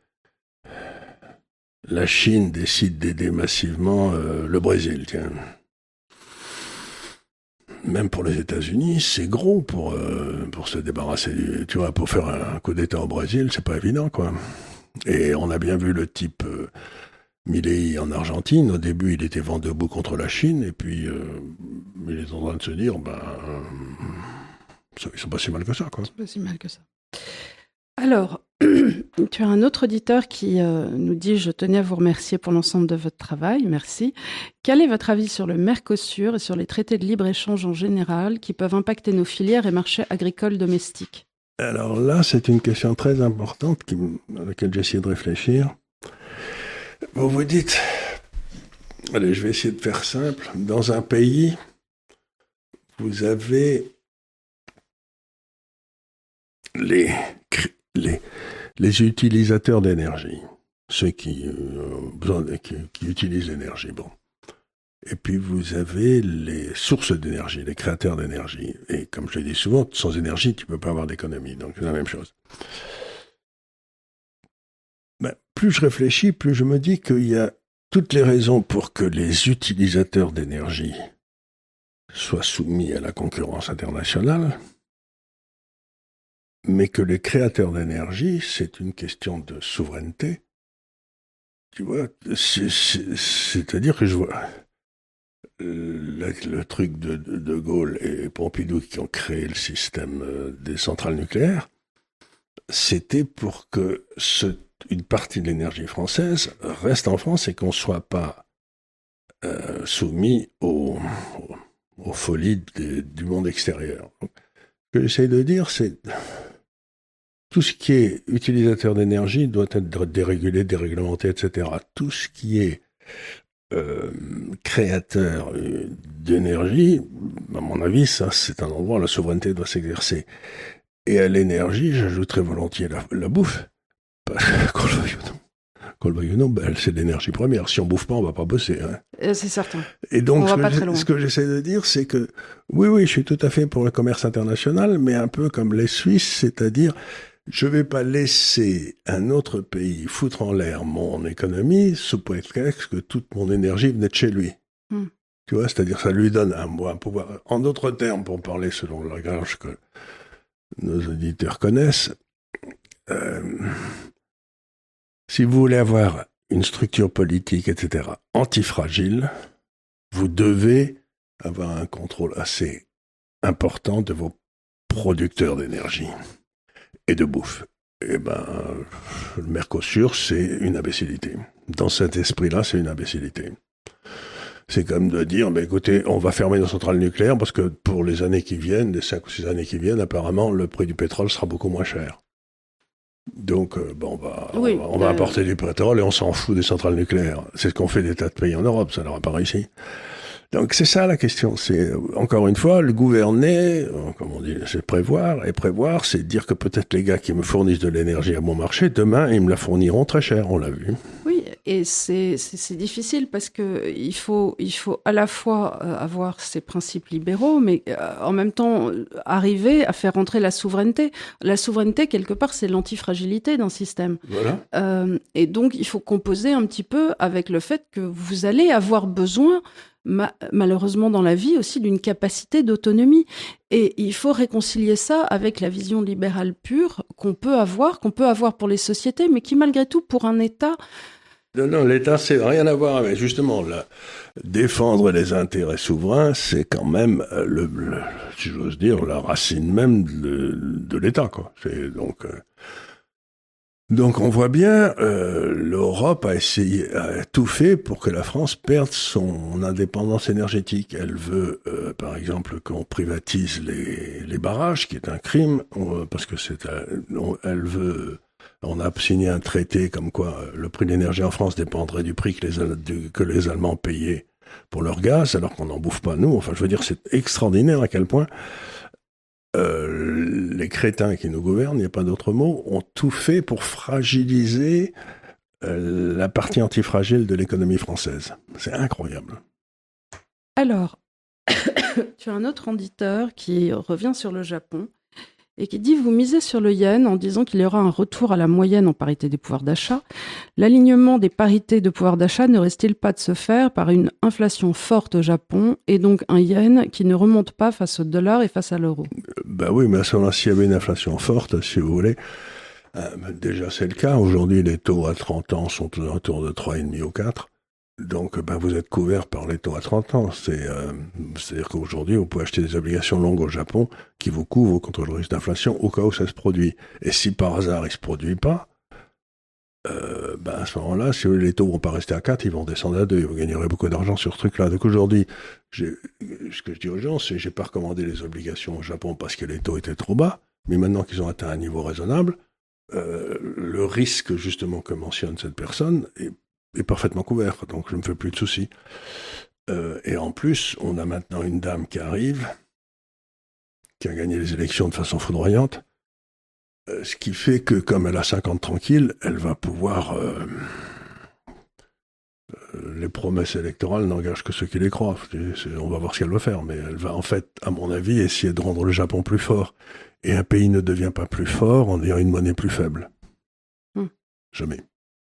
la Chine décide d'aider massivement euh, le Brésil, tiens. Même pour les États-Unis, c'est gros pour, euh, pour se débarrasser du... Tu vois, pour faire un coup d'État au Brésil, c'est pas évident, quoi. Et on a bien vu le type euh, Milei en Argentine. Au début, il était vent debout contre la Chine, et puis euh, il est en train de se dire, ben... Euh, ils sont pas si mal que ça, quoi. Ils sont pas si mal que ça. Alors, tu as un autre auditeur qui euh, nous dit « Je tenais à vous remercier pour l'ensemble de votre travail, merci. Quel est votre avis sur le Mercosur et sur les traités de libre-échange en général qui peuvent impacter nos filières et marchés agricoles domestiques ?» Alors là, c'est une question très importante qui, à laquelle j'ai essayé de réfléchir. Vous vous dites, allez, je vais essayer de faire simple. Dans un pays, vous avez les, les, les utilisateurs d'énergie, ceux qui, euh, qui, qui utilisent l'énergie, bon. Et puis vous avez les sources d'énergie, les créateurs d'énergie. Et comme je le dis souvent, sans énergie, tu ne peux pas avoir d'économie. Donc c'est la même chose. Ben, plus je réfléchis, plus je me dis qu'il y a toutes les raisons pour que les utilisateurs d'énergie soient soumis à la concurrence internationale, mais que les créateurs d'énergie, c'est une question de souveraineté. Tu vois, c'est, c'est, c'est-à-dire que je vois... Le, le truc de, de, de Gaulle et Pompidou qui ont créé le système des centrales nucléaires, c'était pour que ce, une partie de l'énergie française reste en France et qu'on ne soit pas euh, soumis aux, aux, aux folies de, du monde extérieur. Donc, ce que j'essaie de dire, c'est tout ce qui est utilisateur d'énergie doit être dérégulé, déréglementé, et cetera. Tout ce qui est Euh, créateur euh, d'énergie, à mon avis, ça, c'est un endroit où la souveraineté doit s'exercer. Et à l'énergie, j'ajouterais volontiers la, la bouffe. Parce que, qu'on le veuille ou non, qu'on le veuille ou non, ben, c'est l'énergie première. Si on bouffe pas, on va pas bosser. Hein. Euh, c'est certain. Et donc, on ce, va pas que très loin. ce que j'essaie de dire, c'est que, oui, oui, je suis tout à fait pour le commerce international, mais un peu comme les Suisses, c'est-à-dire, je ne vais pas laisser un autre pays foutre en l'air mon économie sous prétexte que toute mon énergie venait de chez lui. Mm. Tu vois, c'est-à-dire ça lui donne un, un pouvoir. En d'autres termes, pour parler selon le langage que nos auditeurs connaissent, euh, si vous voulez avoir une structure politique, et cetera, antifragile, vous devez avoir un contrôle assez important de vos producteurs d'énergie et de bouffe. Eh ben, le Mercosur, c'est une imbécilité. Dans cet esprit-là, c'est une imbécilité. C'est comme de dire, ben écoutez, on va fermer nos centrales nucléaires parce que pour les années qui viennent, les cinq ou six années qui viennent, apparemment, le prix du pétrole sera beaucoup moins cher. Donc, euh, bon, on va, oui, on va, on va euh... importer du pétrole et on s'en fout des centrales nucléaires. C'est ce qu'on fait des tas de pays en Europe, ça n'aura pas réussi. Donc c'est ça la question, c'est encore une fois, le gouverner, comme on dit, c'est prévoir, et prévoir, c'est dire que peut-être les gars qui me fournissent de l'énergie à mon marché, demain, ils me la fourniront très cher, on l'a vu. Oui, et c'est, c'est, c'est difficile parce que il faut, il faut à la fois avoir ces principes libéraux, mais en même temps arriver à faire entrer la souveraineté. La souveraineté, quelque part, c'est l'antifragilité d'un système. Voilà. Euh, et donc, il faut composer un petit peu avec le fait que vous allez avoir besoin Ma- malheureusement dans la vie aussi d'une capacité d'autonomie. Et il faut réconcilier ça avec la vision libérale pure qu'on peut avoir, qu'on peut avoir pour les sociétés, mais qui malgré tout pour un État... Non, non, l'État, c'est rien à voir avec, justement, là, défendre les intérêts souverains, c'est quand même, le, le, si j'ose dire, la racine même de, de l'État, quoi. C'est donc... Euh... Donc on voit bien, euh, l'Europe a essayé, a tout fait pour que la France perde son indépendance énergétique. Elle veut, euh, par exemple, qu'on privatise les, les barrages, qui est un crime, on, parce que c'est, on, elle veut, on a signé un traité comme quoi le prix de l'énergie en France dépendrait du prix que les, du, que les Allemands payaient pour leur gaz, alors qu'on n'en bouffe pas nous. Enfin, je veux dire, c'est extraordinaire à quel point Euh, les crétins qui nous gouvernent, il n'y a pas d'autre mot, ont tout fait pour fragiliser euh, la partie antifragile de l'économie française. C'est incroyable. Alors, tu as un autre auditeur qui revient sur le Japon et qui dit « Vous misez sur le yen en disant qu'il y aura un retour à la moyenne en parité des pouvoirs d'achat. L'alignement des parités de pouvoir d'achat ne reste-t-il pas de se faire par une inflation forte au Japon et donc un yen qui ne remonte pas face au dollar et face à l'euro ?» Ben oui, mais à ce moment-là, s'il y avait une inflation forte, si vous voulez, euh, déjà c'est le cas. Aujourd'hui, les taux à trente ans sont autour de trois virgule cinq ou quatre. Donc, ben, vous êtes couvert par les taux à trente ans. C'est, euh, c'est-à-dire qu'aujourd'hui, vous pouvez acheter des obligations longues au Japon qui vous couvrent contre le risque d'inflation au cas où ça se produit. Et si par hasard il ne se produit pas, euh, ben, à ce moment-là, si les taux ne vont pas rester à quatre, ils vont descendre à deux. Vous gagnerez beaucoup d'argent sur ce truc-là. Donc aujourd'hui, j'ai, ce que je dis aux gens, c'est que je n'ai pas recommandé les obligations au Japon parce que les taux étaient trop bas. Mais maintenant qu'ils ont atteint un niveau raisonnable, euh, le risque justement que mentionne cette personne est est parfaitement couvert, donc je ne me fais plus de soucis. Euh, et en plus, on a maintenant une dame qui arrive, qui a gagné les élections de façon foudroyante, Euh, ce qui fait que, comme elle a cinquante tranquilles, elle va pouvoir... Euh, euh, les promesses électorales n'engagent que ceux qui les croient. C'est, on va voir ce qu'elle va faire, mais elle va en fait, à mon avis, essayer de rendre le Japon plus fort. Et un pays ne devient pas plus fort en ayant une monnaie plus faible. Mmh. Jamais.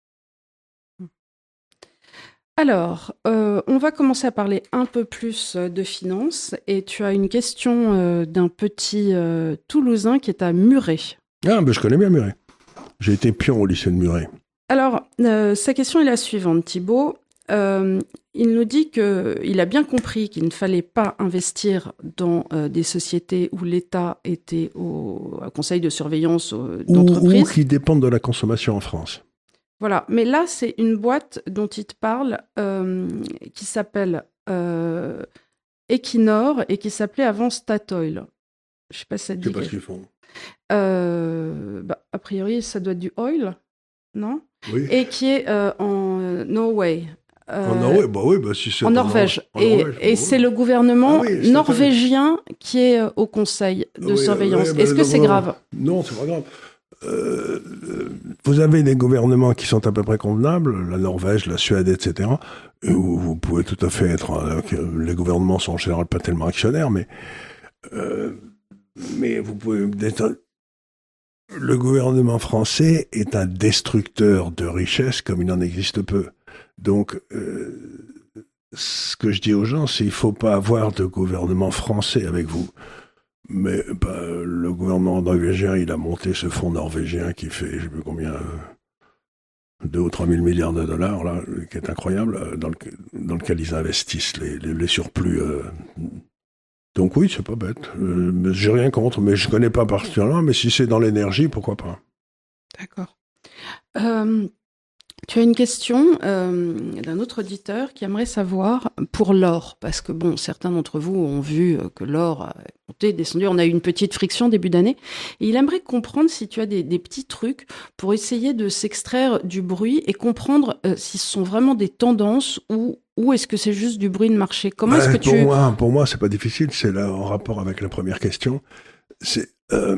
Alors, euh, on va commencer à parler un peu plus de finances. Et tu as une question euh, d'un petit euh, Toulousain qui est à Muret. Ah, ben je connais bien Muret. J'ai été pion au lycée de Muret. Alors, euh, sa question est la suivante, Thibaut. Euh, il nous dit qu'il a bien compris qu'il ne fallait pas investir dans euh, des sociétés où l'État était au, au conseil de surveillance euh, d'entreprise. Ou, ou qui dépendent de la consommation en France. Voilà, mais là, c'est une boîte dont il te parle euh, qui s'appelle euh, Equinor et qui s'appelait avant Statoil. Je ne sais pas si ça te dit. Je ne sais pas ce qu'ils font. Euh, bah, a priori, ça doit être du oil, non? Oui. Et qui est euh, en Norway. Euh, en Norvège, bah oui, bah si c'est en Norvège. En, en et, Norvège, et bah c'est oui. le gouvernement ah oui, norvégien qui est au conseil de oui, surveillance. Oui, Est-ce que c'est grave? Non, c'est pas grave. Euh, vous avez des gouvernements qui sont à peu près convenables, la Norvège, la Suède, et cetera, où vous pouvez tout à fait être... Euh, les gouvernements sont en général pas tellement actionnaires, mais... Euh, mais vous pouvez... Le gouvernement français est un destructeur de richesses comme il en existe peu. Donc, euh, ce que je dis aux gens, c'est qu'il ne faut pas avoir de gouvernement français avec vous. Mais bah, le gouvernement norvégien, il a monté ce fonds norvégien qui fait, je ne sais plus combien, deux ou trois mille milliards de dollars, là, qui est incroyable, dans, le, dans lequel ils investissent les, les, les surplus. Euh. Donc oui, c'est pas bête. Euh, j'ai rien contre, mais je connais pas particulièrement, mais si c'est dans l'énergie, pourquoi pas. D'accord. Euh... Tu as une question euh, d'un autre auditeur qui aimerait savoir pour l'or, parce que bon, certains d'entre vous ont vu que l'or a monté, descendu, on a eu une petite friction début d'année, et il aimerait comprendre si tu as des, des petits trucs pour essayer de s'extraire du bruit et comprendre euh, si ce sont vraiment des tendances ou, ou est-ce que c'est juste du bruit de marché. Comment ben, est-ce que pour tu... Moi, pour moi, c'est pas difficile, c'est là, en rapport avec la première question. C'est... Euh...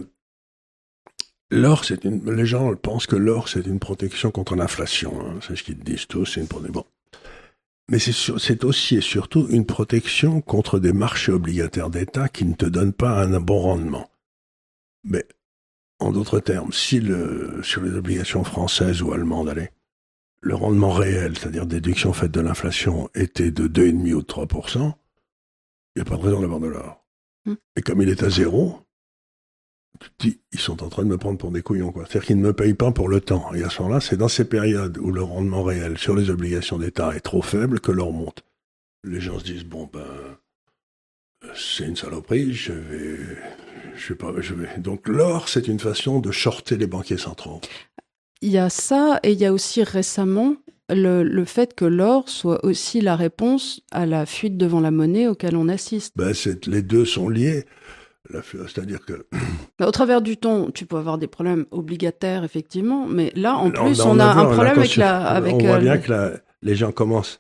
L'or, c'est une... les gens pensent que l'or, c'est une protection contre l'inflation. Hein. C'est ce qu'ils disent tous, c'est une protection. Bon. Mais c'est, sur... c'est aussi et surtout une protection contre des marchés obligataires d'État qui ne te donnent pas un bon rendement. Mais, en d'autres termes, si le... sur les obligations françaises ou allemandes, allez, le rendement réel, c'est-à-dire déduction faite de l'inflation, était de deux virgule cinq ou de trois pour cent, il n'y a pas de raison d'avoir de l'or. Hum. Et comme il est à zéro, tu te dis, ils sont en train de me prendre pour des couillons, quoi. C'est-à-dire qu'ils ne me payent pas pour le temps. Et à ce moment-là, c'est dans ces périodes où le rendement réel sur les obligations d'État est trop faible que l'or monte. Les gens se disent, bon, ben, c'est une saloperie, je vais, je vais pas, je vais. Donc l'or, c'est une façon de shorter les banquiers centraux. Il y a ça, et il y a aussi récemment le, le fait que l'or soit aussi la réponse à la fuite devant la monnaie auquel on assiste. Ben, c'est, les deux sont liés. La, c'est-à-dire que... Au travers du temps, tu peux avoir des problèmes obligataires, effectivement, mais là, en plus, on, on, on a, a un problème avec la... Avec, on voit euh, bien le... que la, les gens commencent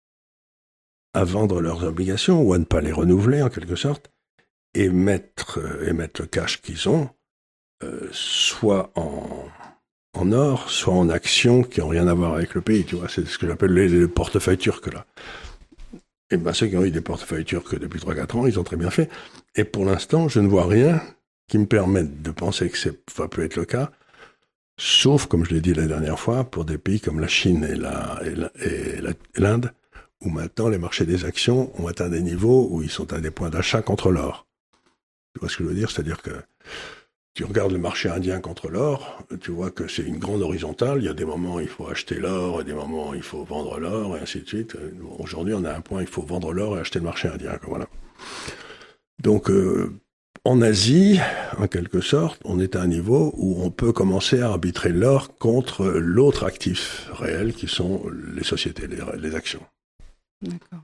à vendre leurs obligations ou à ne pas les renouveler, en quelque sorte, et mettre, et mettre le cash qu'ils ont, euh, soit en, en or, soit en actions qui n'ont rien à voir avec le pays, tu vois, c'est ce que j'appelle les, les portefeuilles turcs, là. Et bien, ceux qui ont eu des portefeuilles turcs depuis trois à quatre ans, ils ont très bien fait. Et pour l'instant, je ne vois rien qui me permette de penser que ça peut être le cas, sauf, comme je l'ai dit la dernière fois, pour des pays comme la Chine et, la, et, la, et, la, et l'Inde, où maintenant les marchés des actions ont atteint des niveaux où ils sont à des points d'achat contre l'or. Tu vois ce que je veux dire? C'est-à-dire que tu regardes le marché indien contre l'or, tu vois que c'est une grande horizontale. Il y a des moments où il faut acheter l'or, et des moments où il faut vendre l'or, et ainsi de suite. Aujourd'hui, on a un point où il faut vendre l'or et acheter le marché indien. Voilà. Donc, euh, en Asie, en quelque sorte, on est à un niveau où on peut commencer à arbitrer l'or contre l'autre actif réel, qui sont les sociétés, les, les actions. D'accord.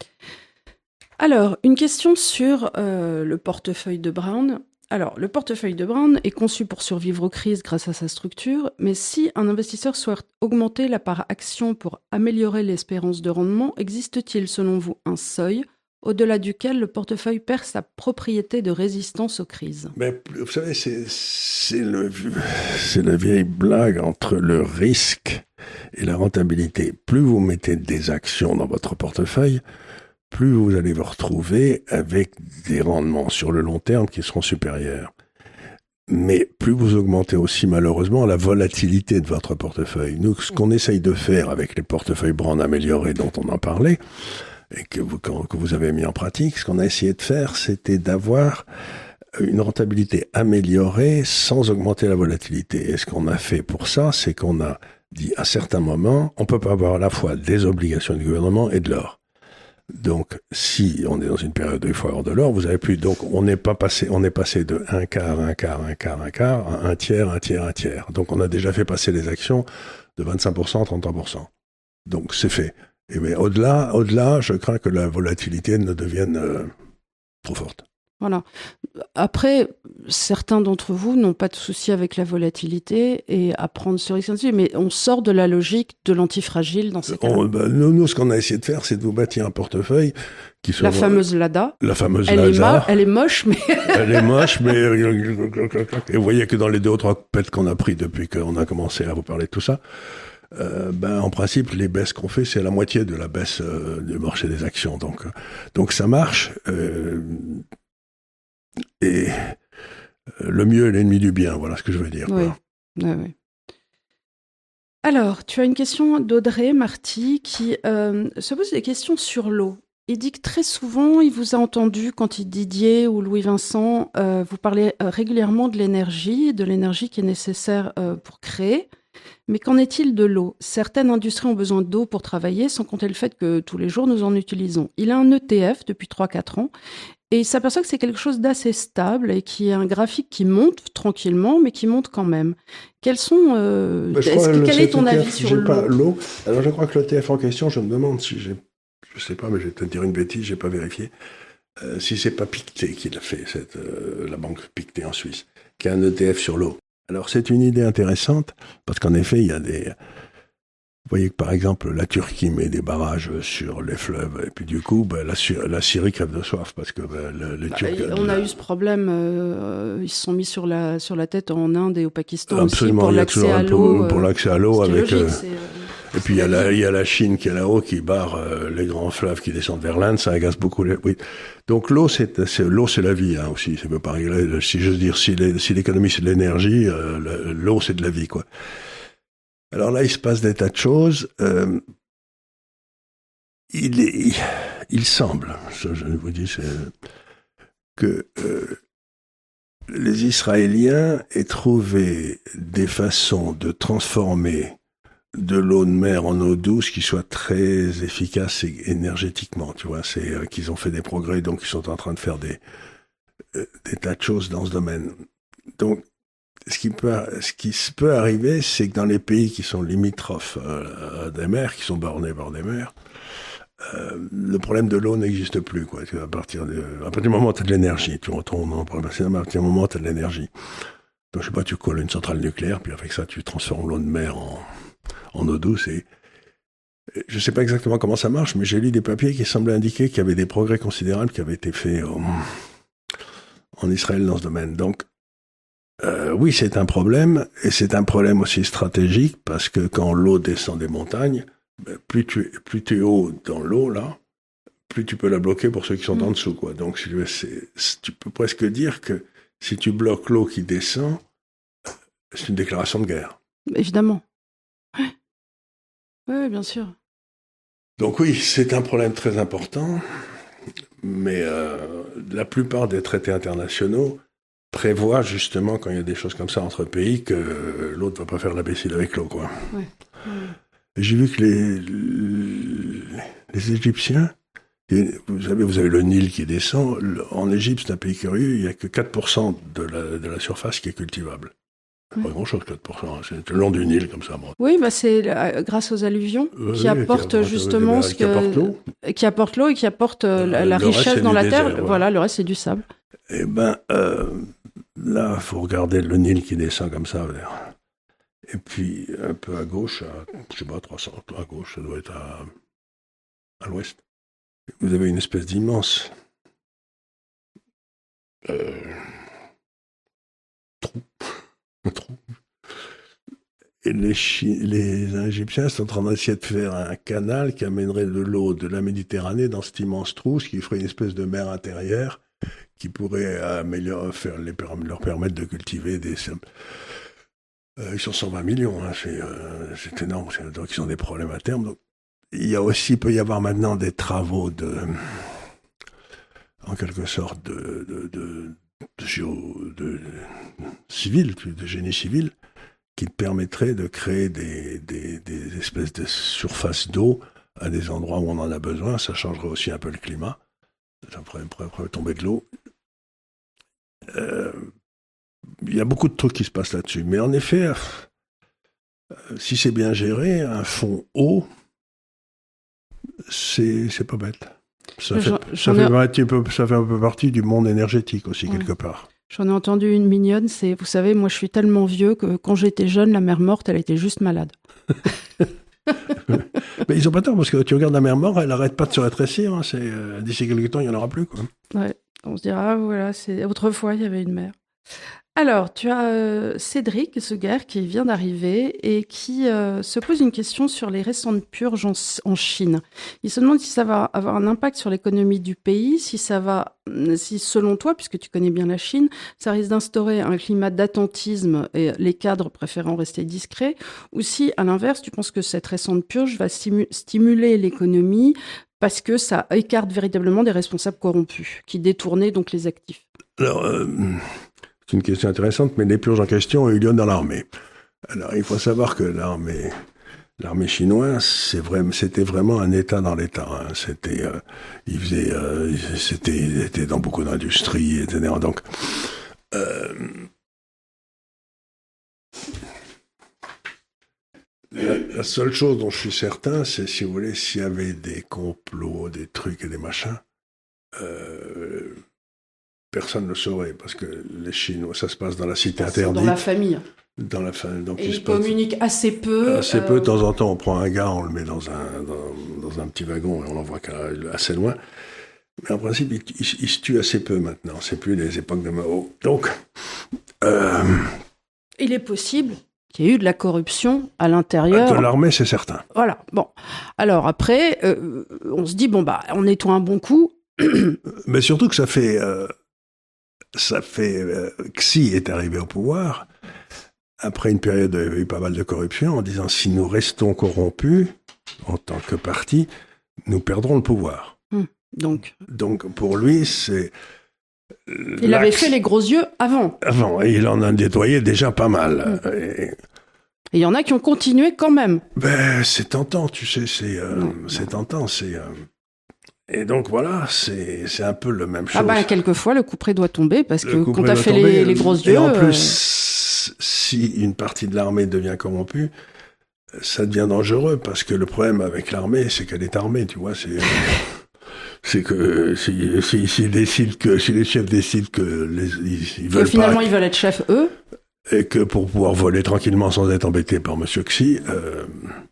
Alors, une question sur euh, le portefeuille de Brown. Alors, le portefeuille de Brown est conçu pour survivre aux crises grâce à sa structure, mais si un investisseur souhaite augmenter la part action pour améliorer l'espérance de rendement, existe-t-il selon vous un seuil au-delà duquel le portefeuille perd sa propriété de résistance aux crises. Mais vous savez, c'est, c'est, le, c'est la vieille blague entre le risque et la rentabilité. Plus vous mettez des actions dans votre portefeuille, plus vous allez vous retrouver avec des rendements sur le long terme qui seront supérieurs. Mais plus vous augmentez aussi malheureusement la volatilité de votre portefeuille. Nous, ce qu'on essaye de faire avec les portefeuilles Brand améliorés dont on en parlait, et que vous, que vous avez mis en pratique, ce qu'on a essayé de faire, c'était d'avoir une rentabilité améliorée sans augmenter la volatilité. Et ce qu'on a fait pour ça, c'est qu'on a dit à certains moments, on peut pas avoir à la fois des obligations du gouvernement et de l'or. Donc, si on est dans une période où il faut avoir de l'or, vous avez plus. Donc, on n'est pas passé, on est passé de un quart, un quart, un quart, un quart, à un tiers, un tiers, un tiers. Donc, on a déjà fait passer les actions de vingt-cinq pour cent à trente-trois pour cent. Donc, c'est fait. Et mais au-delà, au-delà, je crains que la volatilité ne devienne euh, trop forte. Voilà. Après, certains d'entre vous n'ont pas de souci avec la volatilité et à prendre ce risque, mais on sort de la logique de l'antifragile dans ces cas-là. On, ben, nous, nous, ce qu'on a essayé de faire, c'est de vous bâtir un portefeuille qui soit... La fameuse Lada. La fameuse elle Lada. Est mo- elle est moche, mais... elle est moche, mais... Et vous voyez que dans les deux ou trois pets qu'on a pris depuis qu'on a commencé à vous parler de tout ça, Euh, ben, en principe, les baisses qu'on fait, c'est la moitié de la baisse euh, du marché des actions. Donc, euh, donc ça marche. Euh, et euh, le mieux est l'ennemi du bien. Voilà ce que je veux dire. Oui. Oui, oui. Alors, tu as une question d'Audrey Marty qui euh, se pose des questions sur l'eau. Il dit que très souvent, il vous a entendu, quand il Didier ou Louis-Vincent, euh, vous parlez euh, régulièrement de l'énergie, de l'énergie qui est nécessaire euh, pour créer. Mais qu'en est-il de l'eau ? Certaines industries ont besoin d'eau pour travailler, sans compter le fait que tous les jours, nous en utilisons. Il a un E T F depuis trois à quatre ans, et il s'aperçoit que c'est quelque chose d'assez stable, et qui est un graphique qui monte tranquillement, mais qui monte quand même. Quels sont... Euh, bah, est-ce que, quel est ton E T F, avis sur j'ai l'eau pas l'eau. Alors, je crois que l'E T F en question, je me demande si j'ai... Je sais pas, mais je vais peut-être dire une bêtise, j'ai pas vérifié. Euh, si c'est pas Pictet qui l'a fait, cette, euh, la banque Pictet en Suisse, qui a un E T F sur l'eau. Alors, c'est une idée intéressante, parce qu'en effet, il y a des... Vous voyez que, par exemple, la Turquie met des barrages sur les fleuves, et puis du coup, ben, la, la Syrie crève de soif, parce que ben, le, les bah, Turcs... On a eu ce problème, euh, ils se sont mis sur la, sur la tête en Inde et au Pakistan Absolument, aussi, pour il y a l'accès à peu, l'eau. Pour l'accès à l'eau, avec... Logique, euh, c'est, euh, et puis, il y, a la, il y a la Chine qui est là-haut, qui barre euh, les grands fleuves qui descendent vers l'Inde, ça agace beaucoup les... Oui. Donc, l'eau, c'est, c'est, l'eau, c'est la vie, hein, aussi. Ça veut pas régler, si je veux dire, si, les, si l'économie, c'est de l'énergie, euh, l'eau, c'est de la vie, quoi. Alors là, il se passe des tas de choses. Euh, il, est, il, il semble, ça, je vous dis, c'est que euh, les Israéliens aient trouvé des façons de transformer de l'eau de mer en eau douce qui soit très efficace énergétiquement. Tu vois, c'est euh, qu'ils ont fait des progrès, donc ils sont en train de faire des, euh, des tas de choses dans ce domaine. Donc, ce qui peut, ce qui peut arriver, c'est que dans les pays qui sont limitrophes euh, des mers, qui sont bornés par des mers, euh, le problème de l'eau n'existe plus, quoi. À partir, de, à partir du moment où tu as de l'énergie, tu retournes en problème, c'est à partir du moment où tu as de l'énergie. Donc, je sais pas, tu colles une centrale nucléaire, puis avec ça, tu transformes l'eau de mer en, en eau douce. Et, et je sais pas exactement comment ça marche, mais j'ai lu des papiers qui semblaient indiquer qu'il y avait des progrès considérables qui avaient été faits en, en Israël dans ce domaine. Donc, Euh, oui, c'est un problème, et c'est un problème aussi stratégique, parce que quand l'eau descend des montagnes, ben, plus tu plus tu es haut dans l'eau, là, plus tu peux la bloquer pour ceux qui sont mmh. en dessous, quoi. Donc, c'est, c'est, tu peux presque dire que si tu bloques l'eau qui descend, c'est une déclaration de guerre. Évidemment. Oui, oui, bien sûr. Donc oui, c'est un problème très important, mais euh, la plupart des traités internationaux prévoit justement, quand il y a des choses comme ça entre pays, que l'autre ne va pas faire l'imbécile avec l'eau, quoi. Ouais. Ouais. Et j'ai vu que les, les, les Égyptiens, vous savez, vous avez le Nil qui descend, en Égypte, c'est un pays curieux, il n'y a que quatre pour cent de la, de la surface qui est cultivable. Ouais. Pas grand-chose, quatre pour cent, c'est le long du Nil, comme ça. Bon. Oui, bah c'est euh, grâce aux alluvions oui, qui apportent qui justement a, ce qui que... Apporte l'eau. Qui apportent l'eau et qui apportent euh, la, la richesse reste, dans la désert, terre. voilà. Voilà, le reste, c'est du sable. Eh ben, euh, là, il faut regarder le Nil qui descend comme ça, vers... Et puis, un peu à gauche, à, je sais pas, trois cents, à gauche, ça doit être à, à l'ouest. vous avez une espèce d'immense euh, trou. Un trou. Et les, Chi- les Égyptiens sont en train d'essayer de faire un canal qui amènerait de l'eau de la Méditerranée dans cet immense trou, ce qui ferait une espèce de mer intérieure qui pourrait améliorer, faire, les, leur permettre de cultiver des... Euh, ils sont cent vingt millions, hein, c'est, euh, c'est énorme, c'est, donc ils ont des problèmes à terme. Donc, il y a aussi, peut y avoir maintenant des travaux de, en quelque sorte, de, de, de, de, géo, de, de civil, de génie civil, qui permettraient de créer des, des, des espèces de surfaces d'eau à des endroits où on en a besoin. Ça changerait aussi un peu le climat. Ça pourrait, pourrait, pourrait tomber de l'eau. Euh, il y a beaucoup de trucs qui se passent là-dessus. Mais en effet, euh, si c'est bien géré, un fond eau, c'est, c'est pas bête. Ça fait, ça, fait ai... un petit peu, ça fait un peu partie du monde énergétique aussi, ouais. Quelque part. J'en ai entendu une mignonne, c'est, vous savez, moi je suis tellement vieux que quand j'étais jeune, la mère morte, elle était juste malade. Mais ils ont pas tort, parce que tu regardes la mer morte, elle arrête pas de se rétrécir. Hein, c'est, euh, d'ici quelques temps, il n'y en aura plus. Quoi. Ouais, on se dira, voilà, c'est... autrefois, il y avait une mer. Alors, tu as euh, Cédric Seguer qui vient d'arriver et qui euh, se pose une question sur les récentes purges en, en Chine. Il se demande si ça va avoir un impact sur l'économie du pays, si ça va, si selon toi, puisque tu connais bien la Chine, ça risque d'instaurer un climat d'attentisme et les cadres préférant rester discrets, ou si, à l'inverse, tu penses que cette récente purge va stimu- stimuler l'économie parce que ça écarte véritablement des responsables corrompus qui détournaient donc les actifs. Alors... Euh... C'est une question intéressante, mais les purges en question ont eu lieu dans l'armée. Alors, il faut savoir que l'armée, l'armée chinoise, c'est vrai, c'était vraiment un État dans l'État. Hein. C'était, euh, il faisait, euh, c'était, il était dans beaucoup d'industries, et cetera. Donc, euh, la, la seule chose dont je suis certain, c'est, si vous voulez, s'il y avait des complots, des trucs et des machins. Euh, Personne ne le saurait, parce que les Chinois, ça se passe dans la cité interdite. Dans la famille. Dans la famille. Donc et ils ils communiquent assez peu. Assez euh... peu, de temps en temps, on prend un gars, on le met dans un, dans, dans un petit wagon et on l'envoie assez loin. Mais en principe, ils, ils, ils se tuent assez peu maintenant. C'est plus les époques de Mao. Donc, euh... il est possible qu'il y ait eu de la corruption à l'intérieur. De l'armée, c'est certain. Voilà. Bon. Alors après, euh, on se dit, bon, bah, on nettoie un bon coup. Mais surtout que ça fait... Euh... Ça fait euh, Xi est arrivé au pouvoir après une période où il y avait eu pas mal de corruption en disant si nous restons corrompus en tant que parti, nous perdrons le pouvoir. Mmh, donc. donc pour lui, c'est il avait fait les gros yeux avant. Avant, et il en a nettoyé déjà pas mal. Mmh. Et il y en a qui ont continué quand même. Ben c'est tentant, tu sais, c'est euh, non, c'est non. tentant, c'est. Euh... Et donc voilà, c'est, c'est un peu le même chose. Ah ben, quelquefois, le couperet doit tomber, parce que quand t'as fait les, les gros yeux... Et en plus, euh... si une partie de l'armée devient corrompue, ça devient dangereux, parce que le problème avec l'armée, c'est qu'elle est armée, tu vois, c'est... c'est que si, si, si, décident que, si les chefs décident que les, ils, ils veulent que finalement, pas, ils veulent être chefs, eux. Et que pour pouvoir voler tranquillement sans être embêtés par Monsieur Xi... Euh,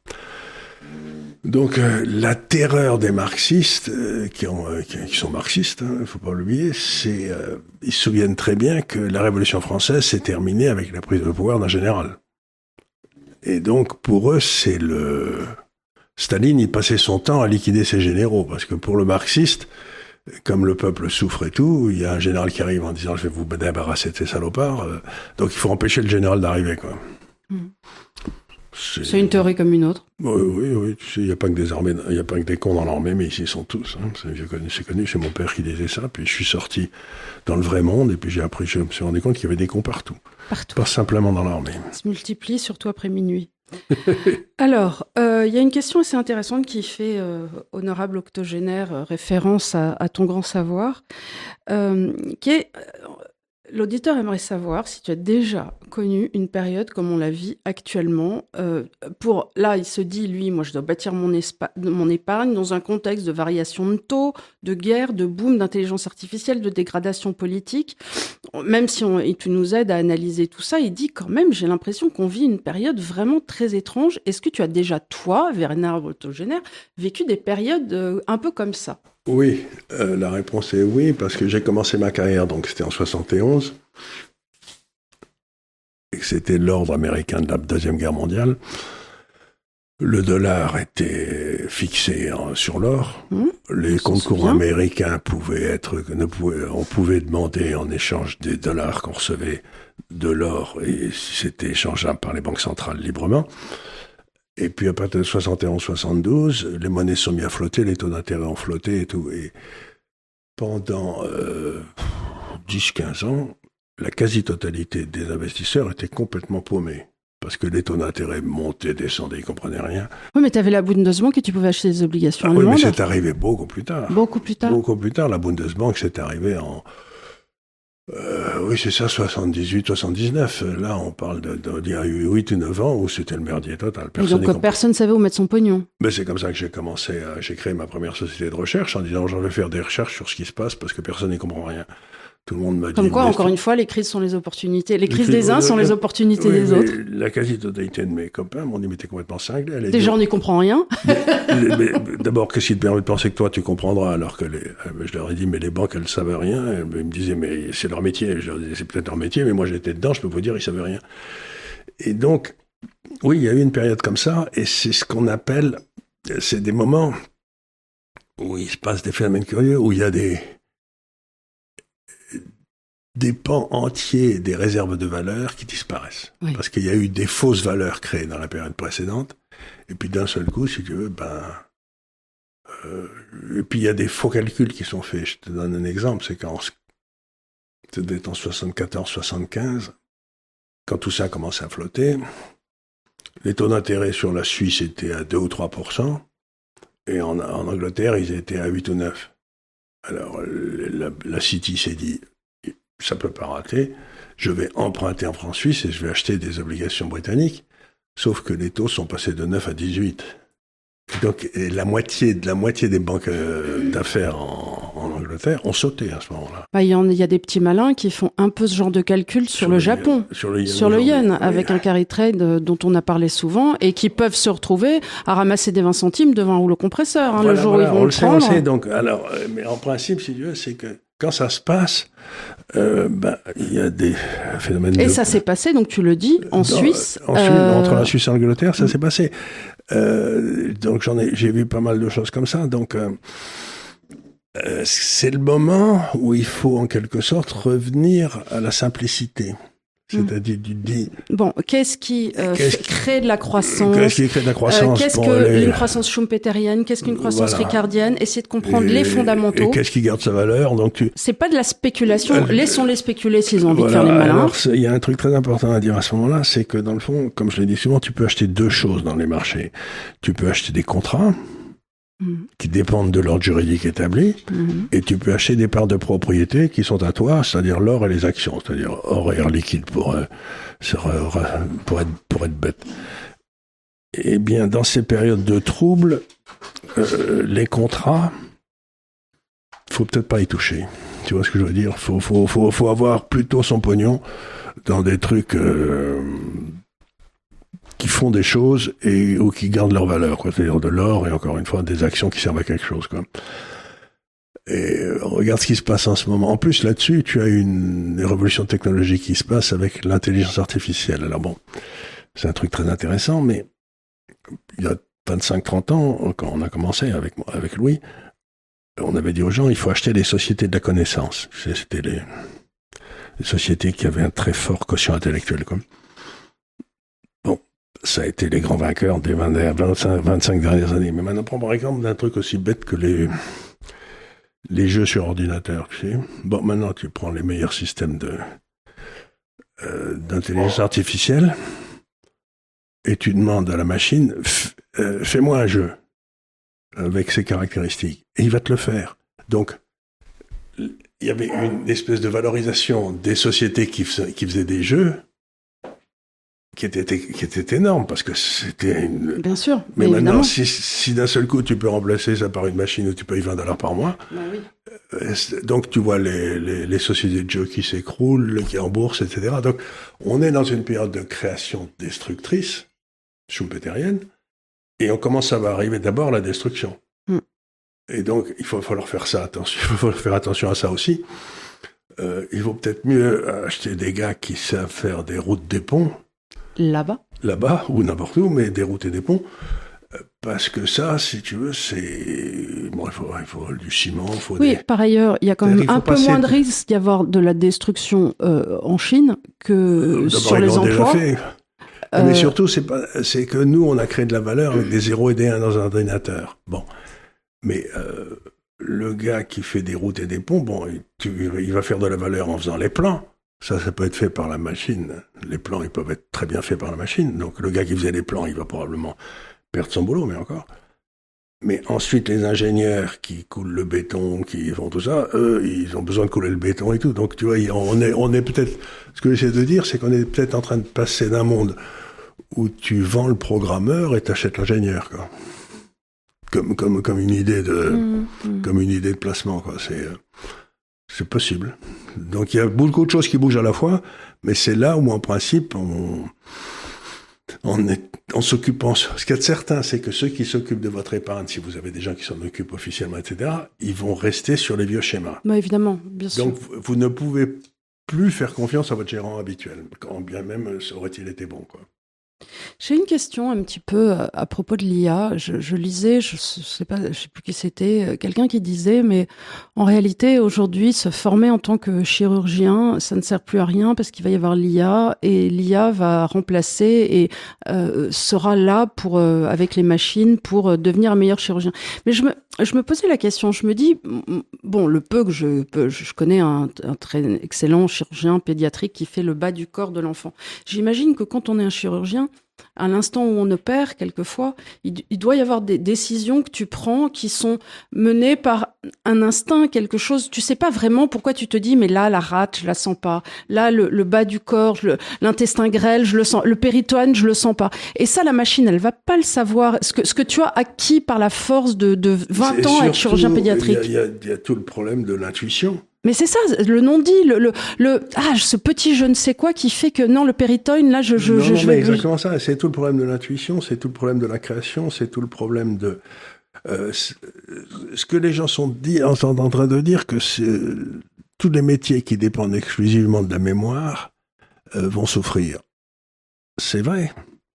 Donc euh, la terreur des marxistes, euh, qui, ont, euh, qui, qui sont marxistes, il hein, ne faut pas l'oublier, c'est euh, ils se souviennent très bien que la Révolution française s'est terminée avec la prise de pouvoir d'un général. Et donc pour eux, c'est le... Staline, il passait son temps à liquider ses généraux, parce que pour le marxiste, comme le peuple souffre et tout, il y a un général qui arrive en disant « je vais vous débarrasser de ces salopards euh, », donc il faut empêcher le général d'arriver, quoi. Mmh. C'est... c'est une théorie comme une autre. Oui, oui, oui. Tu sais, il n'y a pas que des armées, il n'y a pas que des cons dans l'armée, mais ici ils sont tous. Hein. C'est, connu, c'est connu, c'est mon père qui disait ça. Puis je suis sorti dans le vrai monde et puis j'ai appris, je me suis rendu compte qu'il y avait des cons partout. Partout. Pas simplement dans l'armée. Ça se multiplie, surtout après minuit. Alors, il euh, y a une question assez intéressante qui fait, euh, honorable octogénaire, euh, référence à, à ton grand savoir, euh, qui est... Euh, l'auditeur aimerait savoir si tu as déjà connu une période comme on la vit actuellement. Euh, pour, là, il se dit, lui, moi, je dois bâtir mon, espa- mon épargne dans un contexte de variation de taux, de guerre, de boom, d'intelligence artificielle, de dégradation politique. Même si on, et tu nous aides à analyser tout ça, il dit quand même, j'ai l'impression qu'on vit une période vraiment très étrange. Est-ce que tu as déjà, toi, Bernard octogénaire, vécu des périodes euh, un peu comme ça ? Oui, euh, la réponse est oui, parce que j'ai commencé ma carrière, donc c'était en soixante et onze, et que c'était l'ordre américain de la Deuxième Guerre mondiale. Le dollar était fixé en, sur l'or. Mmh, Les comptes courants américains pouvaient être, ne pouvaient, on pouvait demander en échange des dollars qu'on recevait de l'or, et c'était échangeable par les banques centrales librement. Et puis à partir de soixante et onze soixante-douze, les monnaies sont mises à flotter, les taux d'intérêt ont flotté et tout. Et pendant euh, dix à quinze ans, la quasi-totalité des investisseurs étaient complètement paumés. Parce que les taux d'intérêt montaient, descendaient, ils ne comprenaient rien. Oui, mais tu avais la Bundesbank et tu pouvais acheter des obligations ah, allemandes. Oui, mais c'est arrivé beaucoup plus tard. Beaucoup plus tard. Beaucoup plus tard, la Bundesbank, c'est arrivé en... Euh, oui, c'est ça, soixante-dix-huit soixante-dix-neuf. Là, on parle de, de, d'il y a eu huit ou neuf ans où c'était le merdier total. Personne et donc, personne ne savait où mettre son pognon. Mais c'est comme ça que j'ai commencé, à, j'ai créé ma première société de recherche en disant, je vais faire des recherches sur ce qui se passe parce que personne n'y comprend rien. Tout le monde m'a dit... Comme quoi, encore une fois, les crises sont les opportunités. Les, les crises des uns sont les opportunités oui, des autres. La quasi-totalité de mes copains m'ont dit, mais t'es complètement cinglé. Déjà, on n'y comprend rien. mais, mais, d'abord, qu'est-ce qui te permet de penser que toi, tu comprendras, alors que les, je leur ai dit, mais les banques, elles ne savent rien. Ils me disaient, mais c'est leur métier. Je leur disais, c'est peut-être leur métier, mais moi, j'étais dedans, je peux vous dire, ils ne savaient rien. Et donc, oui, il y a eu une période comme ça, et c'est ce qu'on appelle, c'est des moments où il se passe des phénomènes curieux, où il y a des... des pans entiers des réserves de valeur qui disparaissent. Oui. Parce qu'il y a eu des fausses valeurs créées dans la période précédente. Et puis d'un seul coup, si tu veux, ben... Euh, et puis il y a des faux calculs qui sont faits. Je te donne un exemple, c'est qu'en... C'était en soixante-quatorze soixante-quinze, quand tout ça a commencé à flotter, les taux d'intérêt sur la Suisse étaient à deux ou trois pour cent, et en, en Angleterre, ils étaient à huit ou neuf. Alors la, la City s'est dit... ça peut pas rater, je vais emprunter en francs suisses et je vais acheter des obligations britanniques, sauf que les taux sont passés de neuf à dix-huit. Donc et la moitié de la moitié des banques euh, d'affaires en, en Angleterre ont sauté à ce moment-là. Bah, il y, en, il y a des petits malins qui font un peu ce genre de calcul sur, sur le, le Japon, sur le yen, sur le yen oui. avec un carry trade dont on a parlé souvent et qui peuvent se retrouver à ramasser des vingt centimes devant un rouleau compresseur hein, voilà, le jour voilà, où ils vont on le prendre. Sait, donc alors, mais en principe, si tu veux, c'est que quand ça se passe, euh, ben, il y a des phénomènes. Et de... ça s'est passé, donc tu le dis, en Dans, Suisse. En Suisse euh... Entre la Suisse et l'Angleterre, ça mmh. s'est passé. Euh, donc j'en ai, j'ai vu pas mal de choses comme ça. Donc euh, euh, c'est le moment où il faut en quelque sorte revenir à la simplicité. C'est-à-dire du dit. Bon, qu'est-ce qui euh, qu'est-ce crée de la croissance Qu'est-ce qui crée de la croissance euh, Qu'est-ce bon, que les... une croissance schumpeterienne Qu'est-ce qu'une croissance voilà. ricardienne Essayer de comprendre et, les fondamentaux. Et qu'est-ce qui garde sa valeur Donc tu. C'est pas de la spéculation. Euh, Laissons-les spéculer s'ils ont envie voilà. de faire les malins. Alors il y a un truc très important à dire à ce moment-là, c'est que dans le fond, comme je l'ai dit souvent, tu peux acheter deux choses dans les marchés. Tu peux acheter des contrats. Mmh. qui dépendent de l'ordre juridique établi, mmh. et tu peux acheter des parts de propriété qui sont à toi, c'est-à-dire l'or et les actions, c'est-à-dire or et air liquide pour, euh, pour, être, pour être bête. Eh bien, dans ces périodes de troubles, euh, les contrats, faut peut-être pas y toucher. Tu vois ce que je veux dire ? Faut, faut, faut, faut avoir plutôt son pognon dans des trucs... Euh, qui font des choses et ou qui gardent leur valeur, quoi. C'est-à-dire de l'or et encore une fois des actions qui servent à quelque chose, quoi. Et euh, regarde ce qui se passe en ce moment. En plus, là-dessus, tu as une, une révolution technologique qui se passe avec l'intelligence artificielle. Alors bon, c'est un truc très intéressant, mais il y a vingt-cinq trente ans, quand on a commencé avec avec Louis, on avait dit aux gens, il faut acheter les sociétés de la connaissance. C'était les, les sociétés qui avaient un très fort quotient intellectuel, quoi. Ça a été les grands vainqueurs des vingt-cinq, vingt-cinq dernières années. Mais maintenant, prends par exemple d'un truc aussi bête que les, les jeux sur ordinateur, tu sais. Bon, maintenant, tu prends les meilleurs systèmes de, euh, d'intelligence artificielle et tu demandes à la machine, f- euh, fais-moi un jeu avec ces caractéristiques. Et il va te le faire. Donc, il y avait une espèce de valorisation des sociétés qui, fais, qui faisaient des jeux qui était, qui était énorme, parce que c'était une... Bien sûr. Mais, mais maintenant, si, si d'un seul coup, tu peux remplacer ça par une machine où tu payes vingt dollars par mois, bah oui. euh, donc tu vois les, les, les sociétés de jeux qui s'écroulent, qui en bourse, et cetera. Donc, on est dans une période de création destructrice, schumpeterienne, et on commence à voir arriver d'abord la destruction. Mm. Et donc, il va falloir faire ça, attention, il va falloir faire attention à ça aussi. Euh, il vaut peut-être mieux acheter des gars qui savent faire des routes, des ponts. Là-bas Là-bas, ou n'importe où, mais des routes et des ponts. Parce que ça, si tu veux, c'est... Bon, il faut, il faut du ciment, il faut Oui, des... par ailleurs, il y a quand même un peu moins de risque d'y avoir de la destruction euh, en Chine que euh, sur les emplois. Déjà fait. Euh... Mais surtout, c'est, pas, c'est que nous, on a créé de la valeur avec des zéros et des un dans un ordinateur. Bon. Mais euh, le gars qui fait des routes et des ponts, bon, il, tu, il va faire de la valeur en faisant les plans. Ça, ça peut être fait par la machine. Les plans, ils peuvent être très bien faits par la machine. Donc, le gars qui faisait les plans, il va probablement perdre son boulot, mais encore. Mais ensuite, les ingénieurs qui coulent le béton, qui font tout ça, eux, ils ont besoin de couler le béton et tout. Donc, tu vois, on est, on est peut-être... Ce que j'essaie de dire, c'est qu'on est peut-être en train de passer d'un monde où tu vends le programmeur et t'achètes l'ingénieur, quoi. Comme, comme, comme une idée de, mmh, mmh. comme une idée de placement, quoi. C'est, c'est possible. Donc, il y a beaucoup de choses qui bougent à la fois, mais c'est là où, en principe, on, on est, en s'occupant. Ce qu'il y a de certain, c'est que ceux qui s'occupent de votre épargne, si vous avez des gens qui s'en occupent officiellement, et cetera, ils vont rester sur les vieux schémas. Bah, évidemment, bien sûr. Donc, vous, vous ne pouvez plus faire confiance à votre gérant habituel, quand bien même aurait-il été bon, quoi. J'ai une question un petit peu à, à propos de l'I A. Je, je lisais, je sais pas, je sais plus qui c'était, quelqu'un qui disait, mais en réalité, aujourd'hui, se former en tant que chirurgien, ça ne sert plus à rien parce qu'il va y avoir l'I A et l'I A va remplacer et euh, sera là pour, euh, avec les machines pour devenir un meilleur chirurgien. Mais je me, je me posais la question, je me dis, bon, le peu que je, je connais un, un très excellent chirurgien pédiatrique qui fait le bas du corps de l'enfant. J'imagine que quand on est un chirurgien, à l'instant où on opère, quelquefois, il, il doit y avoir des décisions que tu prends qui sont menées par un instinct, quelque chose. Tu sais pas vraiment pourquoi tu te dis, mais là, la rate, je la sens pas. Là, le, le bas du corps, le, l'intestin grêle, je le sens. Le péritoine, je le sens pas. Et ça, la machine, elle va pas le savoir. Ce que, ce que tu as acquis par la force de, de vingt ans à être chirurgien pédiatrique. Il y, y, y a tout le problème de l'intuition. Mais c'est ça, le non-dit, le, le, le, ah, ce petit je ne sais quoi qui fait que non, le péritoine, là, je, je, non, je, non, je mais vais. exactement ça. C'est tout le problème de l'intuition, c'est tout le problème de la création, c'est tout le problème de, euh, ce que les gens sont, dit, sont en train de dire que c'est, tous les métiers qui dépendent exclusivement de la mémoire, euh, vont souffrir. C'est vrai.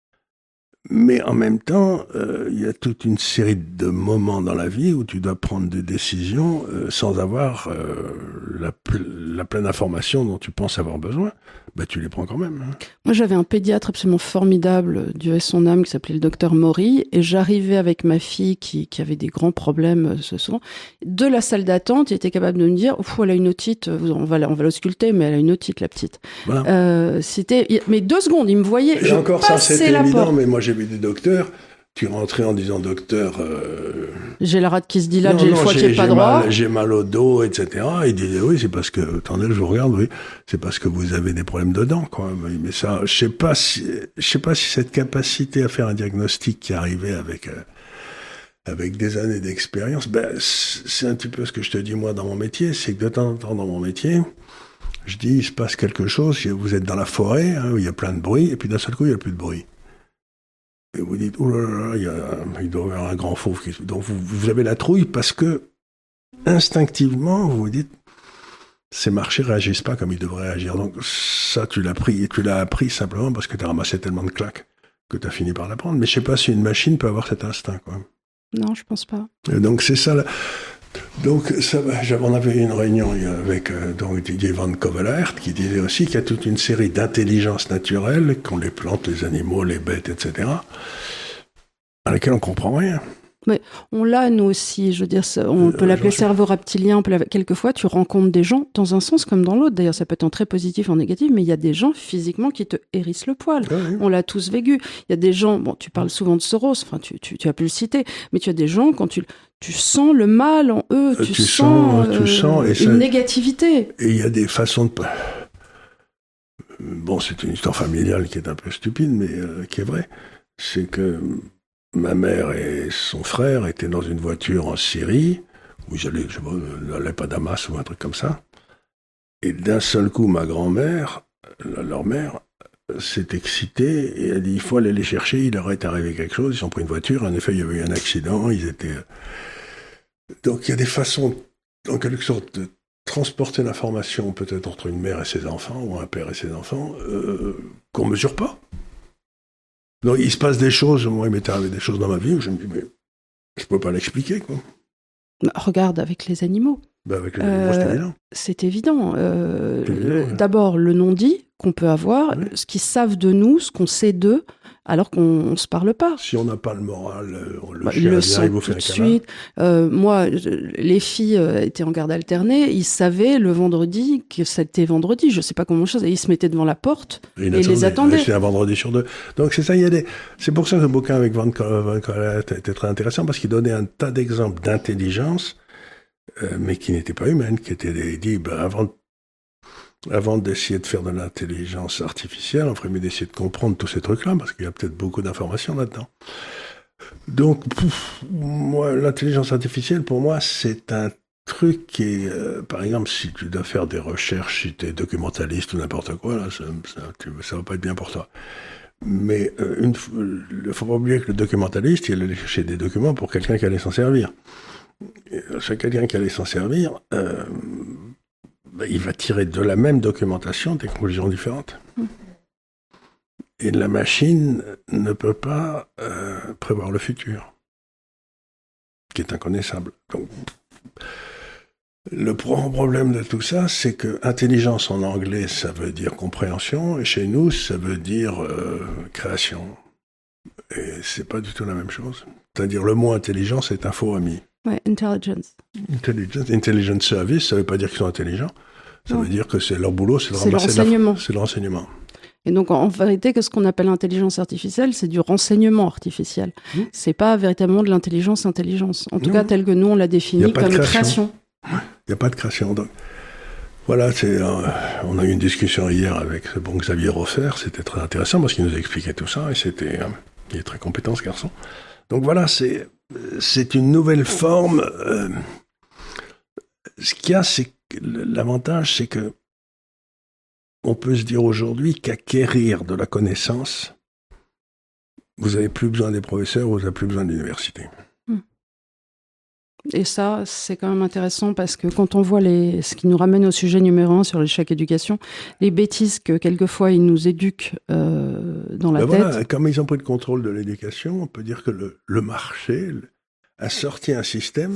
Mais en même temps, euh, il y a toute une série de moments dans la vie où tu dois prendre des décisions euh, sans avoir euh, la, la pleine information dont tu penses avoir besoin. Ben, tu les prends quand même. Hein. Moi, j'avais un pédiatre absolument formidable, Dieu ait son âme, qui s'appelait le docteur Maury, et j'arrivais avec ma fille qui, qui avait des grands problèmes ce soir. De la salle d'attente, il était capable de me dire, ouf, elle a une otite, on va, on va l'ausculter, mais elle a une otite, la petite. Voilà. Euh, c'était, mais deux secondes, il me voyait. Et je encore ça, c'était la évident, porte. mais moi j'ai vu des docteurs. Tu rentrais en disant docteur. Euh... J'ai la rate qui se dilate, j'ai le foie qui est pas droit. Mal, j'ai mal au dos, et cetera. Il disait oui, c'est parce que. Attendez, je vous regarde, oui, c'est parce que vous avez des problèmes de dents, quoi. Mais ça, je sais pas si, je sais pas si cette capacité à faire un diagnostic qui arrivait avec euh, avec des années d'expérience, ben c'est un petit peu ce que je te dis moi dans mon métier, c'est que de temps en temps dans mon métier, je dis il se passe quelque chose, vous êtes dans la forêt, hein, où il y a plein de bruit, et puis d'un seul coup il y a plus de bruit. Et vous dites, oh là là, il, y a, il doit y avoir un grand fauve. Qui... Donc vous, vous avez la trouille parce que, instinctivement, vous vous dites, ces marchés réagissent pas comme ils devraient réagir. Donc ça, tu l'as pris, et tu l'as appris simplement parce que tu as ramassé tellement de claques que tu as fini par l'apprendre. Mais je sais pas si une machine peut avoir cet instinct, quoi. Non, je pense pas. Et donc c'est ça, là. Donc, ça, on avait une réunion avec euh, donc, Didier Van Kovelaert qui disait aussi qu'il y a toute une série d'intelligences naturelles, qu'ont les plantes, les animaux, les bêtes, et cetera, à laquelle on comprend rien. Mais on l'a, nous aussi, je veux dire, on euh, peut l'appeler cerveau reptilien, on peut l'appeler... quelquefois tu rencontres des gens, dans un sens comme dans l'autre, d'ailleurs ça peut être en très positif, en négatif, mais il y a des gens physiquement qui te hérissent le poil. Ah oui. On l'a tous vécu. Il y a des gens, bon, tu parles souvent de Soros, enfin tu, tu, tu as pu le citer, mais tu as des gens, quand tu, tu sens le mal en eux, tu, tu sens, sens, euh, tu sens et une ça... négativité. Et il y a des façons de... Bon, c'est une histoire familiale qui est un peu stupide, mais euh, qui est vraie. C'est que... Ma mère et son frère étaient dans une voiture en Syrie, où ils allaient, je sais pas, n'allaient pas Damas ou un truc comme ça. Et d'un seul coup, ma grand-mère, leur mère, s'est excitée et a dit, il faut aller les chercher, il leur est arrivé quelque chose, ils ont pris une voiture, en effet, il y avait eu un accident, ils étaient... Donc il y a des façons, en quelque sorte, de transporter l'information peut-être entre une mère et ses enfants, ou un père et ses enfants, euh, qu'on ne mesure pas. Donc il se passe des choses, moi il m'est arrivé des choses dans ma vie où je me dis, mais je ne peux pas l'expliquer, quoi. Regarde avec les animaux. Ben avec les animaux, euh, c'est évident. C'est évident. Euh, c'est évident ouais. D'abord, le non-dit qu'on peut avoir, oui. Ce qu'ils savent de nous, ce qu'on sait d'eux, alors qu'on ne se parle pas. Si on n'a pas le moral, le bah, chien le vient, il vous fait tout un de suite. Euh, moi, les filles étaient en garde alternée, ils savaient le vendredi que c'était vendredi, je ne sais pas comment chose, et ils se mettaient devant la porte et, et les attendaient. C'était un vendredi sur deux. Donc c'est ça, il y a des. C'est pour ça que le bouquin avec Van Colette était très intéressant, parce qu'il donnait un tas d'exemples d'intelligence, euh, mais qui n'étaient pas humaines, qui étaient des. Il dit, ben, avant Avant d'essayer de faire de l'intelligence artificielle, on ferait mieux d'essayer de comprendre tous ces trucs-là, parce qu'il y a peut-être beaucoup d'informations là-dedans. Donc, pouf, moi, l'intelligence artificielle, pour moi, c'est un truc qui est, euh, par exemple, si tu dois faire des recherches, si tu es documentaliste ou n'importe quoi, là, ça, ça, tu, ça va pas être bien pour toi. Mais euh, une, il ne faut pas oublier que le documentaliste, il allait chercher des documents pour quelqu'un qui allait s'en servir. C'est quelqu'un qui allait s'en servir. Euh, il va tirer de la même documentation des conclusions différentes. Mmh. Et la machine ne peut pas euh, prévoir le futur, qui est inconnaissable. Donc, le grand problème de tout ça, c'est que intelligence en anglais, ça veut dire compréhension, et chez nous, ça veut dire euh, création. Et c'est pas du tout la même chose. C'est-à-dire, le mot intelligence est un faux ami. Ouais, intelligence. Intelligence, intelligent service, ça veut pas dire qu'ils sont intelligents. Ça non. veut dire que c'est leur boulot, c'est de c'est ramasser l'enseignement. La... C'est l'enseignement. Et donc, en vérité, qu'est-ce qu'on appelle intelligence artificielle ? C'est du renseignement artificiel. Mmh. C'est pas véritablement de l'intelligence-intelligence. En tout non. cas, tel que nous, on l'a défini comme création. Il n'y a pas de création. Donc, voilà, c'est, euh, on a eu une discussion hier avec ce bon Xavier Roffer. C'était très intéressant parce qu'il nous expliquait tout ça. Et c'était, euh, il est très compétent, ce garçon. Donc voilà, c'est, c'est une nouvelle forme. Euh, ce qu'il y a, c'est que l'avantage, c'est que on peut se dire aujourd'hui qu'acquérir de la connaissance, vous n'avez plus besoin des professeurs, vous n'avez plus besoin de l'université. Et ça, c'est quand même intéressant parce que quand on voit les, ce qui nous ramène au sujet numéro un sur l'échec éducation, les bêtises que quelquefois ils nous éduquent euh, dans la ben tête. Voilà, comme ils ont pris le contrôle de l'éducation, on peut dire que le, le marché a sorti un système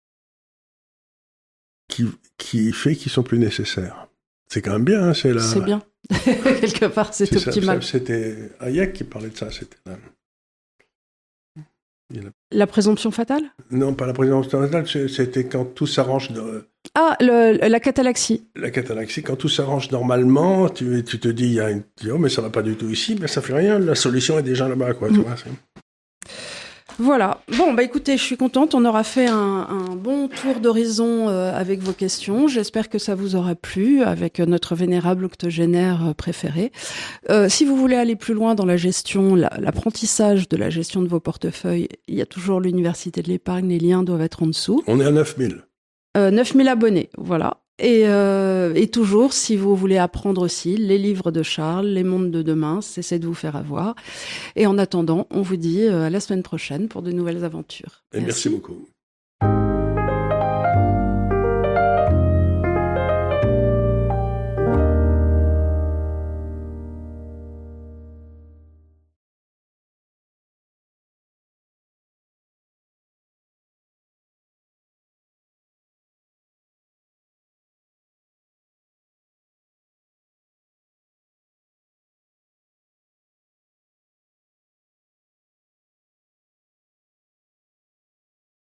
qui, qui fait qu'ils sont plus nécessaires. C'est quand même bien, hein, c'est là. C'est bien. Quelque part, c'est, c'est optimal. Ça, c'était Hayek qui parlait de ça. C'était là. A... La présomption fatale ? Non, pas la présomption fatale, c'était quand tout s'arrange. De... Ah, le, la catalaxie. La catalaxie, quand tout s'arrange normalement, tu, tu te dis, il y a une... oh, mais ça va pas du tout ici, mais ça fait rien, la solution est déjà là-bas, quoi. Mmh. Tu vois, c'est... Voilà. Bon, bah écoutez, je suis contente. On aura fait un, un bon tour d'horizon euh, avec vos questions. J'espère que ça vous aura plu avec notre vénérable octogénaire préféré. Euh, si vous voulez aller plus loin dans la gestion, la, l'apprentissage de la gestion de vos portefeuilles, il y a toujours l'Université de l'épargne. Les liens doivent être en dessous. On est à neuf mille. Euh, neuf mille abonnés, voilà. Et, euh, et toujours, si vous voulez apprendre aussi, les livres de Charles, les mondes de demain, cessez de vous faire avoir. Et en attendant, on vous dit à la semaine prochaine pour de nouvelles aventures. Et merci, merci beaucoup.